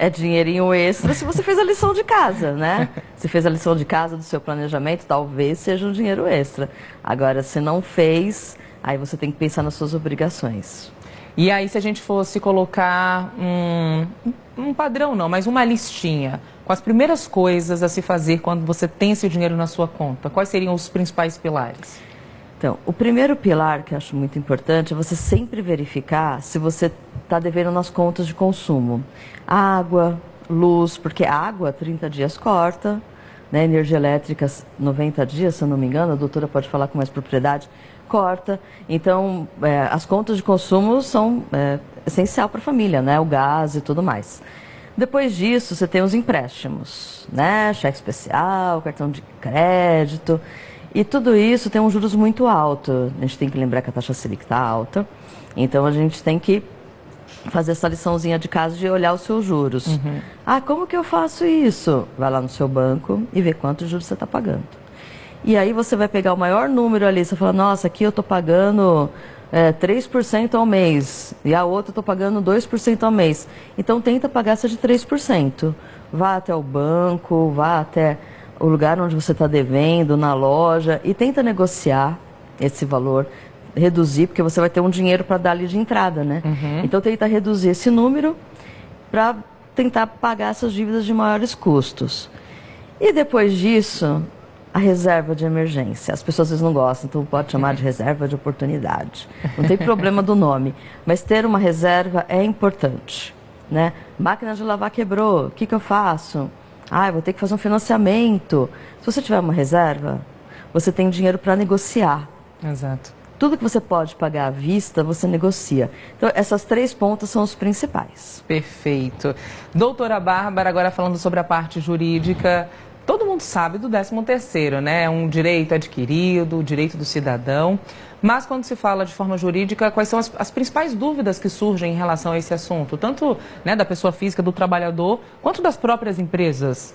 é dinheirinho extra se você fez a lição de casa, né? Se fez a lição de casa do seu planejamento, talvez seja um dinheiro extra. Agora, se não fez, aí você tem que pensar nas suas obrigações. E aí, se a gente fosse colocar um padrão não, mas uma listinha com as primeiras coisas a se fazer quando você tem esse dinheiro na sua conta, quais seriam os principais pilares? Então, o primeiro pilar que eu acho muito importante é você sempre verificar se você está devendo nas contas de consumo. Água, luz, porque água 30 dias corta, né? Energia elétrica 90 dias, se eu não me engano, a doutora pode falar com mais propriedade, corta. Então, as contas de consumo são essencial para a família, né? O gás e tudo mais. Depois disso, você tem os empréstimos, né? Cheque especial, cartão de crédito. E tudo isso tem um juros muito alto. A gente tem que lembrar que a taxa Selic está alta. Então, a gente tem que fazer essa liçãozinha de casa de olhar os seus juros. Uhum. Ah, como que eu faço isso? Vai lá no seu banco e vê quantos juros você está pagando. E aí você vai pegar o maior número ali, você fala, nossa, aqui eu estou pagando 3% ao mês, e a outra eu estou pagando 2% ao mês. Então tenta pagar essa de 3%. Vá até o banco, vá até o lugar onde você está devendo, na loja, e tenta negociar esse valor, reduzir, porque você vai ter um dinheiro para dar ali de entrada, né? Uhum. Então tenta reduzir esse número para tentar pagar essas dívidas de maiores custos. E depois disso, a reserva de emergência. As pessoas às vezes não gostam, então pode chamar de reserva de oportunidade. Não tem problema do nome, mas ter uma reserva é importante, né? Máquina de lavar quebrou, o que eu faço? Ah, eu vou ter que fazer um financiamento. Se você tiver uma reserva, você tem dinheiro para negociar. Exato. Tudo que você pode pagar à vista, você negocia. Então, essas 3 pontas são os principais. Perfeito. Doutora Bárbara, agora falando sobre a parte jurídica, todo mundo sabe do 13º, né? É um direito adquirido, o direito do cidadão. Mas quando se fala de forma jurídica, quais são as principais dúvidas que surgem em relação a esse assunto? Tanto, né, da pessoa física, do trabalhador, quanto das próprias empresas?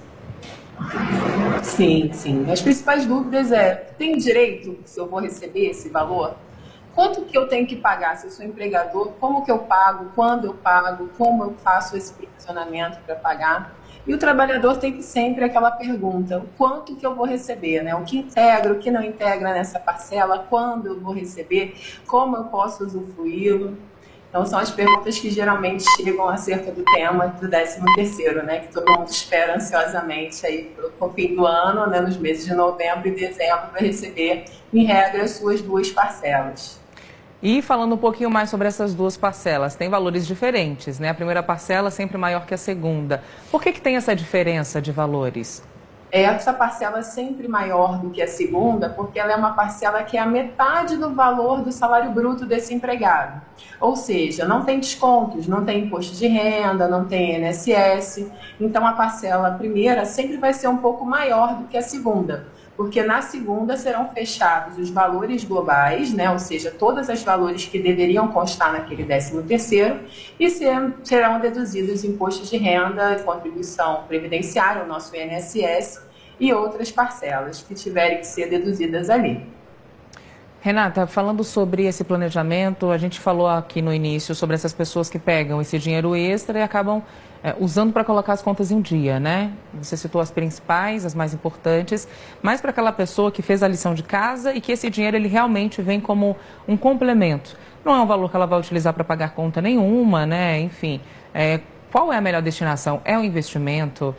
Sim, sim. As principais dúvidas tenho direito, se eu vou receber esse valor? Quanto que eu tenho que pagar se eu sou empregador? Como que eu pago? Quando eu pago? Como eu faço esse provisionamento para pagar? E o trabalhador tem sempre aquela pergunta, o quanto que eu vou receber, né? O que integra, o que não integra nessa parcela, quando eu vou receber, como eu posso usufruí-lo. Então, são as perguntas que geralmente chegam acerca do tema do 13º, né? Que todo mundo espera ansiosamente aí pro fim do ano, né? Nos meses de novembro e dezembro, para receber, em regra, as suas 2 parcelas. E falando um pouquinho mais sobre essas 2 parcelas, tem valores diferentes, né? A primeira parcela é sempre maior que a segunda. Por que tem essa diferença de valores? Essa parcela é sempre maior do que a segunda, porque ela é uma parcela que é a metade do valor do salário bruto desse empregado. Ou seja, não tem descontos, não tem imposto de renda, não tem INSS. Então, a parcela primeira sempre vai ser um pouco maior do que a segunda. Porque na segunda serão fechados os valores globais, né? Ou seja, todos os valores que deveriam constar naquele 13º, e serão deduzidos impostos de renda, contribuição previdenciária, o nosso INSS, e outras parcelas que tiverem que ser deduzidas ali. Renata, falando sobre esse planejamento, a gente falou aqui no início sobre essas pessoas que pegam esse dinheiro extra e acabam usando para colocar as contas em dia, né? Você citou as principais, as mais importantes, mas para aquela pessoa que fez a lição de casa e que esse dinheiro ele realmente vem como um complemento. Não é um valor que ela vai utilizar para pagar conta nenhuma, né? Enfim, qual é a melhor destinação? É um investimento?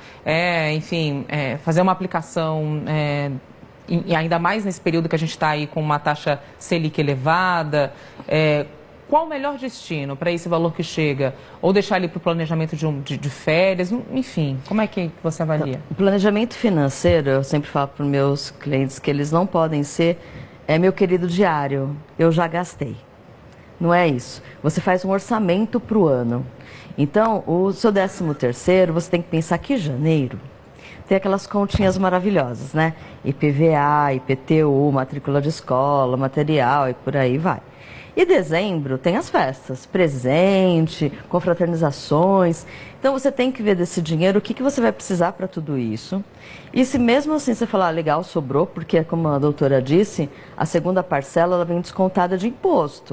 Fazer uma aplicação... E ainda mais nesse período que a gente está aí com uma taxa Selic elevada, qual o melhor destino para esse valor que chega? Ou deixar ele para o planejamento de férias? Enfim, como é que você avalia? O planejamento financeiro, eu sempre falo para os meus clientes que eles não podem ser, meu querido diário, eu já gastei. Não é isso. Você faz um orçamento para o ano. Então, o seu 13º, você tem que pensar que em janeiro tem aquelas continhas maravilhosas, né? IPVA, IPTU, matrícula de escola, material e por aí vai. E dezembro tem as festas, presente, confraternizações. Então você tem que ver desse dinheiro o que você vai precisar para tudo isso. E se mesmo assim você falar, legal, sobrou, porque como a doutora disse, a segunda parcela ela vem descontada de imposto.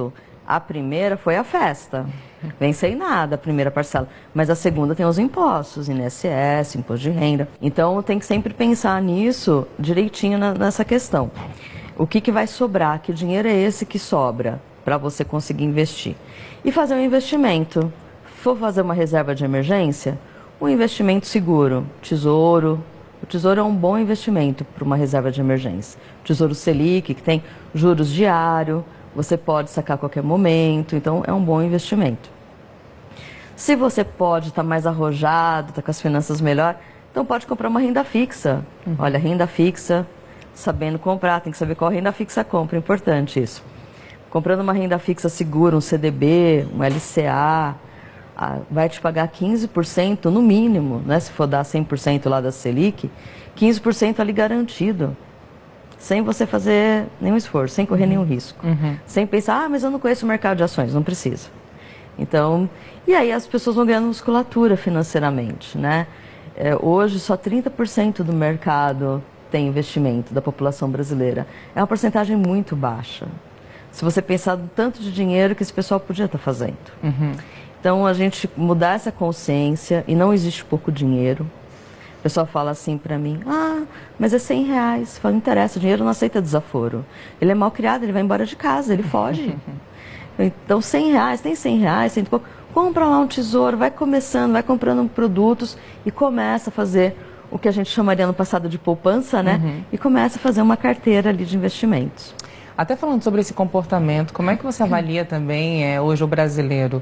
A primeira foi a festa, vem sem nada a primeira parcela, mas a segunda tem os impostos, INSS, imposto de renda. Então tem que sempre pensar nisso direitinho nessa questão. O que vai sobrar? Que dinheiro é esse que sobra para você conseguir investir? E fazer um investimento. For fazer uma reserva de emergência, um investimento seguro, tesouro. O tesouro é um bom investimento para uma reserva de emergência. Tesouro Selic, que tem juros diários, você pode sacar a qualquer momento, então é um bom investimento. Se você pode estar mais arrojado, está com as finanças melhor, então pode comprar uma renda fixa. Olha, renda fixa, sabendo comprar, tem que saber qual renda fixa compra, é importante isso. Comprando uma renda fixa segura, um CDB, um LCA, vai te pagar 15% no mínimo, né? Se for dar 100% lá da Selic, 15% ali garantido. Sem você fazer nenhum esforço, sem correr nenhum risco. Sem pensar, mas eu não conheço o mercado de ações, não precisa. Então, e aí as pessoas vão ganhando musculatura financeiramente, né? Hoje só 30% do mercado tem investimento da população brasileira. É uma porcentagem muito baixa. Se você pensar no tanto de dinheiro que esse pessoal podia estar fazendo. Então, a gente mudar essa consciência, e não existe pouco dinheiro. O pessoal fala assim pra mim, mas é R$100. Eu falo, não interessa, o dinheiro não aceita desaforo. Ele é mal criado, ele vai embora de casa, ele foge. Então, R$100, tem R$100, 100 e pouco. Compra lá um tesouro, vai começando, vai comprando produtos e começa a fazer o que a gente chamaria no passado de poupança, né? E começa a fazer uma carteira ali de investimentos. Até falando sobre esse comportamento, como é que você avalia também hoje o brasileiro?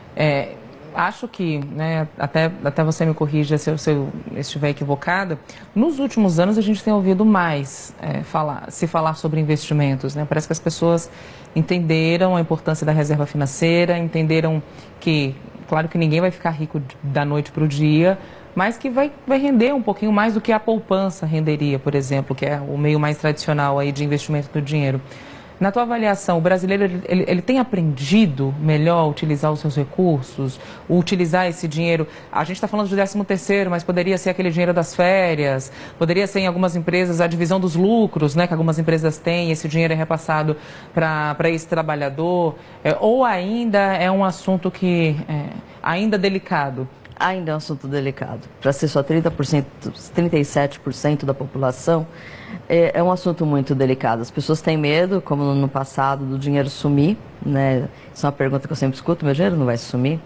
Acho que, né, até você me corrija se eu estiver equivocada, nos últimos anos a gente tem ouvido mais se falar sobre investimentos, né? Parece que as pessoas entenderam a importância da reserva financeira, entenderam que, claro que ninguém vai ficar rico da noite para o dia, mas que vai render um pouquinho mais do que a poupança renderia, por exemplo, que é o meio mais tradicional aí de investimento do dinheiro. Na tua avaliação, o brasileiro ele tem aprendido melhor a utilizar os seus recursos, utilizar esse dinheiro? A gente está falando de 13º, mas poderia ser aquele dinheiro das férias, poderia ser em algumas empresas a divisão dos lucros, né, que algumas empresas têm, esse dinheiro é repassado para esse trabalhador, ou ainda é um assunto que ainda delicado? Ainda é um assunto delicado. Para ser só 30%, 37% da população, é um assunto muito delicado. As pessoas têm medo, como no passado, do dinheiro sumir, né? Isso é uma pergunta que eu sempre escuto, meu dinheiro não vai sumir.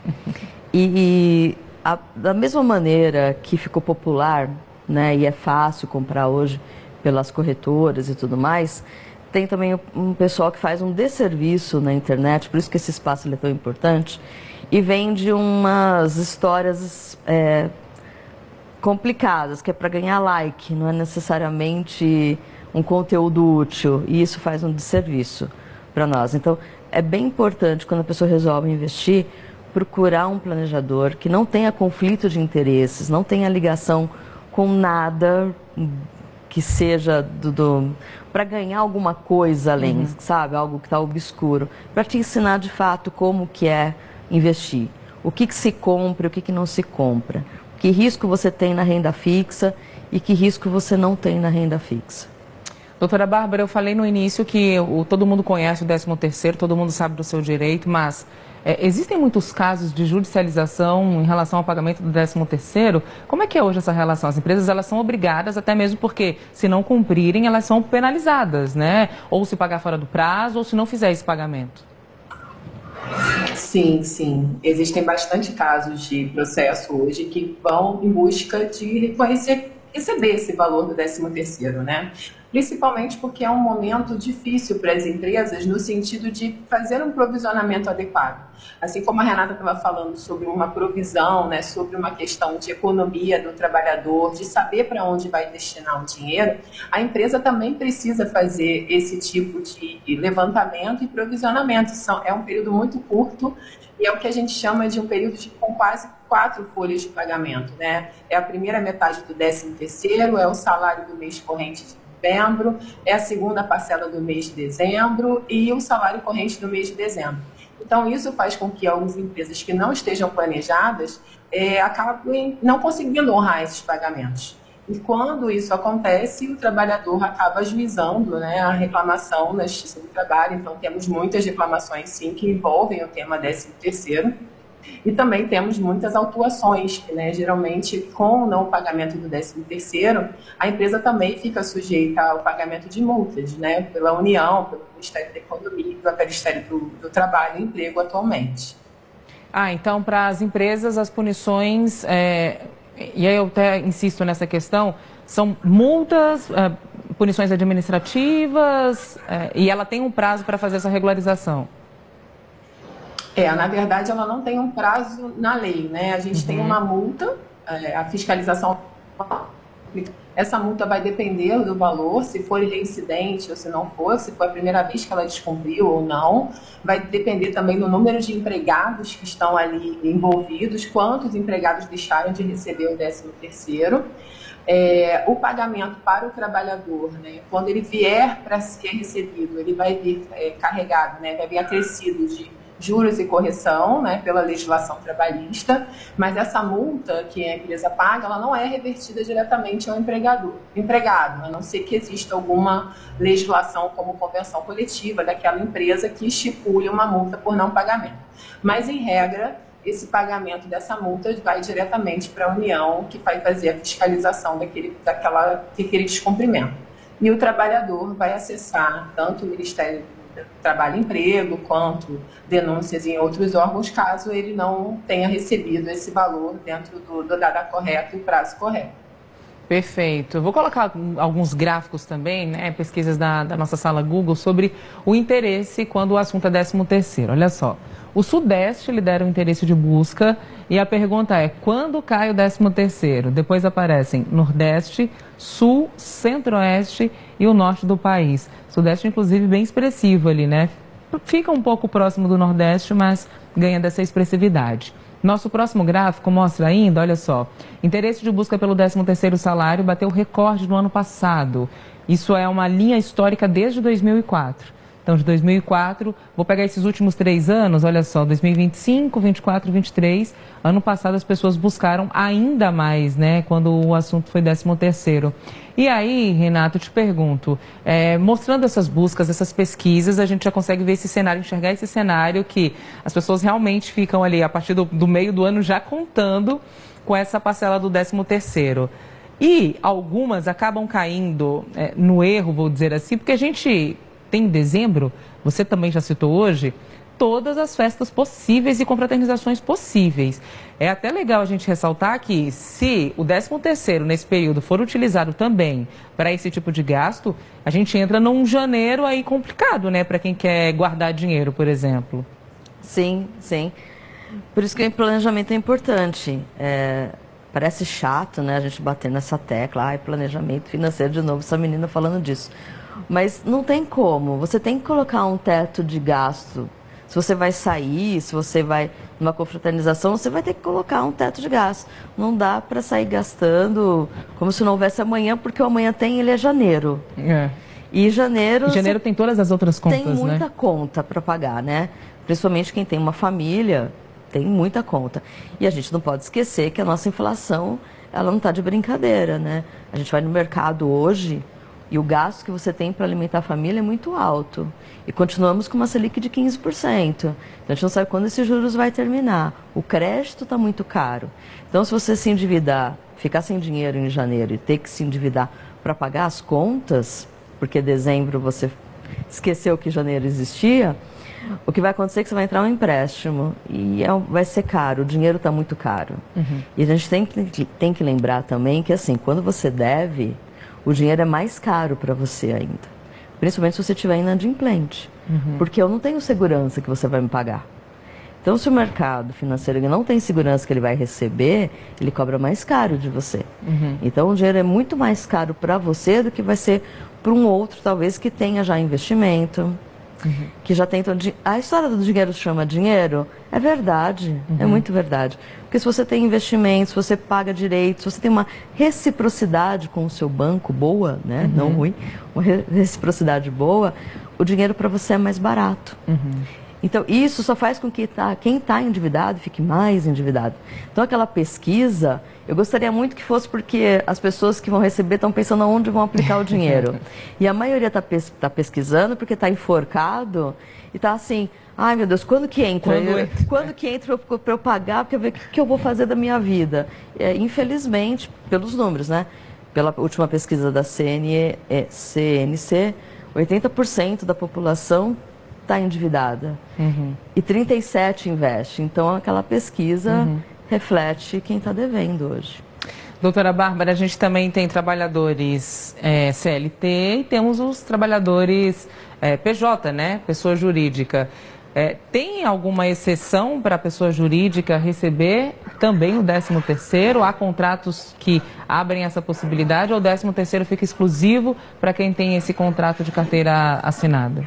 Da mesma maneira que ficou popular, né, e é fácil comprar hoje pelas corretoras e tudo mais, tem também um pessoal que faz um desserviço na internet, por isso que esse espaço é tão importante, e vende umas histórias complicadas, que é para ganhar like, não é necessariamente um conteúdo útil, e isso faz um desserviço para nós. Então, é bem importante, quando a pessoa resolve investir, procurar um planejador que não tenha conflito de interesses, não tenha ligação com nada que seja para ganhar alguma coisa além, sabe? Algo que está obscuro, para te ensinar de fato como que é investir. O que se compra, o que não se compra. Que risco você tem na renda fixa e que risco você não tem na renda fixa. Doutora Bárbara, eu falei no início que todo mundo conhece o 13º, todo mundo sabe do seu direito, mas existem muitos casos de judicialização em relação ao pagamento do 13º. Como é que é hoje essa relação? As empresas elas são obrigadas, até mesmo porque se não cumprirem, elas são penalizadas, né? Ou se pagar fora do prazo, ou se não fizer esse pagamento. Sim, sim. Existem bastante casos de processo hoje que vão em busca de receber esse valor do 13º, né? Principalmente porque é um momento difícil para as empresas no sentido de fazer um provisionamento adequado. Assim como a Renata estava falando sobre uma provisão, né, sobre uma questão de economia do trabalhador, de saber para onde vai destinar o dinheiro, a empresa também precisa fazer esse tipo de levantamento e provisionamento. É um período muito curto e é o que a gente chama de um período com quase 4 folhas de pagamento, né? É a primeira metade do 13º, é o salário do mês corrente de novembro, é a segunda parcela do mês de dezembro e o salário corrente do mês de dezembro. Então, isso faz com que algumas empresas que não estejam planejadas acabem não conseguindo honrar esses pagamentos. E quando isso acontece, o trabalhador acaba ajuizando, né, a reclamação na Justiça do Trabalho. Então, temos muitas reclamações, sim, que envolvem o tema 13º. E também temos muitas autuações, que, né, geralmente, com o não pagamento do 13º, a empresa também fica sujeita ao pagamento de multas, né, pela União, pelo Ministério da Economia e pelo Ministério do Trabalho e Emprego atualmente. Então, para as empresas, as punições, e aí eu até insisto nessa questão, são multas, punições administrativas, e ela tem um prazo para fazer essa regularização? Na verdade, ela não tem um prazo na lei, né? A gente tem uma multa, a fiscalização, essa multa vai depender do valor, se for reincidente ou se não for, se for a primeira vez que ela descumpriu ou não, vai depender também do número de empregados que estão ali envolvidos, quantos empregados deixaram de receber o 13º. O pagamento para o trabalhador, né, quando ele vier para ser recebido, ele vai vir carregado, né, vai vir acrescido de juros e correção, né, pela legislação trabalhista, mas essa multa que a empresa paga, ela não é revertida diretamente ao empregado, a não ser que exista alguma legislação como convenção coletiva daquela empresa que estipule uma multa por não pagamento. Mas, em regra, esse pagamento dessa multa vai diretamente para a União, que vai fazer a fiscalização daquele descumprimento. E o trabalhador vai acessar tanto o Ministério Trabalho e Emprego, quanto denúncias em outros órgãos, caso ele não tenha recebido esse valor dentro do data correto e prazo correto. Perfeito. Eu vou colocar alguns gráficos também, né, pesquisas da nossa sala Google, sobre o interesse quando o assunto é 13º. Olha só, o Sudeste lidera o interesse de busca e a pergunta é, quando cai o 13º? Depois aparecem Nordeste, Sul, Centro-Oeste e o Norte do país. Sudeste, inclusive, bem expressivo ali, né? Fica um pouco próximo do Nordeste, mas ganha dessa expressividade. Nosso próximo gráfico mostra ainda, olha só, interesse de busca pelo 13º salário bateu recorde no ano passado. Isso é uma linha histórica desde 2004. Então, de 2004, vou pegar esses últimos 3 anos, olha só, 2025, 24, 23, ano passado as pessoas buscaram ainda mais, né, quando o assunto foi 13º. E aí, Renato, eu te pergunto, mostrando essas buscas, essas pesquisas, a gente já consegue ver esse cenário, enxergar esse cenário que as pessoas realmente ficam ali, a partir do meio do ano, já contando com essa parcela do 13º. E algumas acabam caindo no erro, vou dizer assim, porque a gente tem em dezembro, você também já citou hoje, todas as festas possíveis e confraternizações possíveis. É até legal a gente ressaltar que se o 13º nesse período for utilizado também para esse tipo de gasto, a gente entra num janeiro aí complicado, né, para quem quer guardar dinheiro, por exemplo. Sim, sim. Por isso que o planejamento é importante. Parece chato, né, a gente bater nessa tecla, planejamento financeiro de novo, essa menina falando disso. Mas não tem como, você tem que colocar um teto de gasto. Se você vai sair, se você vai numa confraternização, você vai ter que colocar um teto de gasto. Não dá para sair gastando como se não houvesse amanhã, porque o amanhã ele é janeiro. E janeiro tem todas as outras contas, né? Tem muita conta para pagar, né? Principalmente quem tem uma família, tem muita conta. E a gente não pode esquecer que a nossa inflação, ela não está de brincadeira, né? A gente vai no mercado hoje e o gasto que você tem para alimentar a família é muito alto. E continuamos com uma Selic de 15%. Então, a gente não sabe quando esses juros vai terminar. O crédito está muito caro. Então, se você se endividar, ficar sem dinheiro em janeiro e ter que se endividar para pagar as contas, porque dezembro você esqueceu que janeiro existia, o que vai acontecer é que você vai entrar um empréstimo e vai ser caro, o dinheiro está muito caro. E a gente tem que lembrar também que, assim, quando você deve, o dinheiro é mais caro para você ainda. Principalmente se você estiver inadimplente. Porque eu não tenho segurança que você vai me pagar. Então, se o mercado financeiro não tem segurança que ele vai receber, ele cobra mais caro de você. Então, o dinheiro é muito mais caro para você do que vai ser para um outro, talvez, que tenha já investimento, que já tem... A história do dinheiro chama dinheiro, é verdade, é muito verdade. Porque se você tem investimento, se você paga direito, se você tem uma reciprocidade com o seu banco boa, né, não ruim, uma reciprocidade boa, o dinheiro para você é mais barato. Então, isso só faz com que quem está endividado fique mais endividado. Então, aquela pesquisa, eu gostaria muito que fosse porque as pessoas que vão receber estão pensando onde vão aplicar o dinheiro. E a maioria está pesquisando porque está enforcado e está assim, ai meu Deus, quando que entra? Quando que entra para eu pagar, porque eu ver o que eu vou fazer da minha vida? Infelizmente, pelos números, né? Pela última pesquisa da CNC, 80% da população está endividada e 37% investe. Então, aquela pesquisa reflete quem está devendo hoje. Doutora Bárbara, a gente também tem trabalhadores CLT e temos os trabalhadores PJ, né? Pessoa jurídica. Tem alguma exceção para a pessoa jurídica receber também o 13º? Há contratos que abrem essa possibilidade ou o 13º fica exclusivo para quem tem esse contrato de carteira assinada?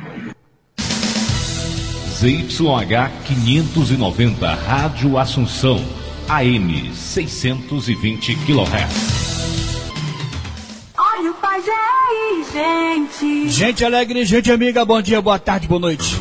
ZYH 590, Rádio Assunção, AM 620 kHz. Olha o pajé aí, gente. Gente alegre, gente amiga, bom dia, boa tarde, boa noite.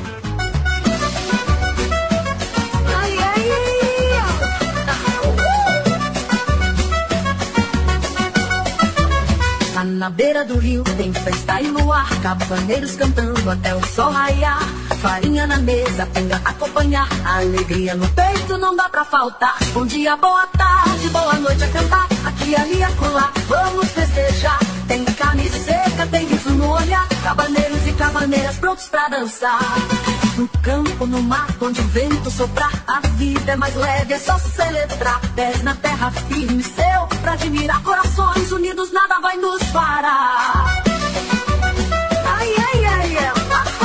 Na beira do rio tem festa e luar, cabaneiros cantando até o sol raiar, farinha na mesa, pinga acompanhar, alegria no peito não dá pra faltar. Bom dia, boa tarde, boa noite a cantar, aqui, ali, acolá, vamos festejar. Tem carne seca, tem riso no olhar, cabaneiros e cabaneiras prontos pra dançar. No campo, no mato, onde o vento soprar, a vida é mais leve, é só celebrar. Pés na terra firme, céu pra admirar, corações unidos, nada vai nos parar. Ai, ai, ai, ai,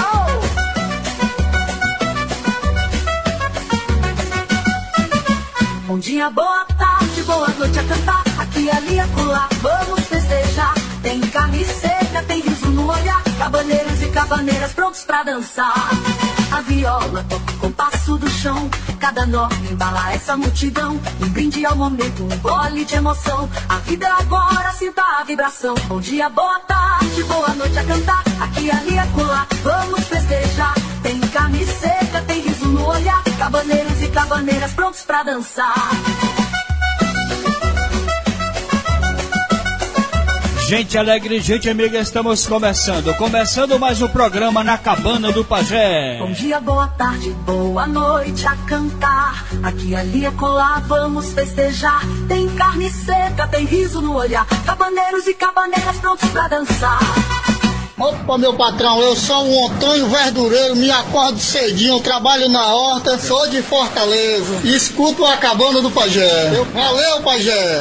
oh. Bom dia, boa tarde, boa noite a cantar, aqui, ali, acolá, vamos festejar. Tem carne seca, tem riso no olhar, cabaneiros e cabaneiras prontos pra dançar. A viola toca o compasso do chão, cada nó embala essa multidão. Um brinde ao momento, um gole de emoção. A vida agora sinta a vibração. Bom dia, boa tarde, boa noite a cantar, aqui, ali, acolá, vamos festejar. Tem carne seca, tem riso no olhar, cabaneiros e cabaneiras prontos pra dançar. Gente alegre, gente amiga, estamos começando mais um programa Na Cabana do Pajé. Bom dia, boa tarde, boa noite a cantar, aqui, ali, acolá, vamos festejar. Tem carne seca, tem riso no olhar, cabaneiros e cabaneiras prontos pra dançar. Opa, meu patrão, eu sou um Antônio Verdureiro, me acordo cedinho, trabalho na horta, sou de Fortaleza, escuto a Cabana do Pajé. Valeu, Pajé!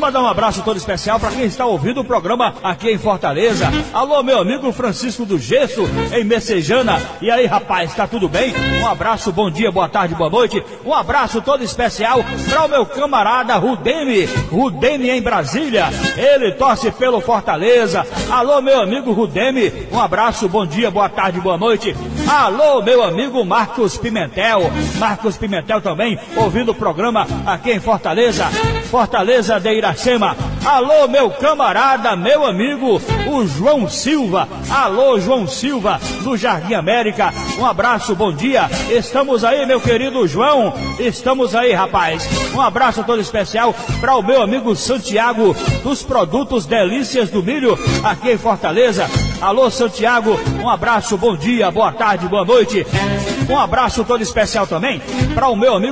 mandar um abraço todo especial para quem está ouvindo o programa aqui em Fortaleza. Alô, meu amigo Francisco do Gesso, em Messejana. E aí, rapaz, tá tudo bem? Um abraço, bom dia, boa tarde, boa noite. Um abraço todo especial para o meu camarada Rudene em Brasília. Ele torce pelo Fortaleza. Alô, meu amigo Rudene, um abraço, bom dia, boa tarde, boa noite. Alô, meu amigo Marcos Pimentel também ouvindo o programa aqui em Fortaleza de Iracema. Alô, meu camarada, meu amigo, o João Silva. Alô, João Silva, do Jardim América. Um abraço, bom dia. Estamos aí, meu querido João. Estamos aí, rapaz. Um abraço todo especial para o meu amigo Santiago, dos produtos Delícias do Milho, aqui em Fortaleza. Alô, Santiago, um abraço, bom dia, boa tarde, boa noite. Um abraço todo especial também para o meu amigo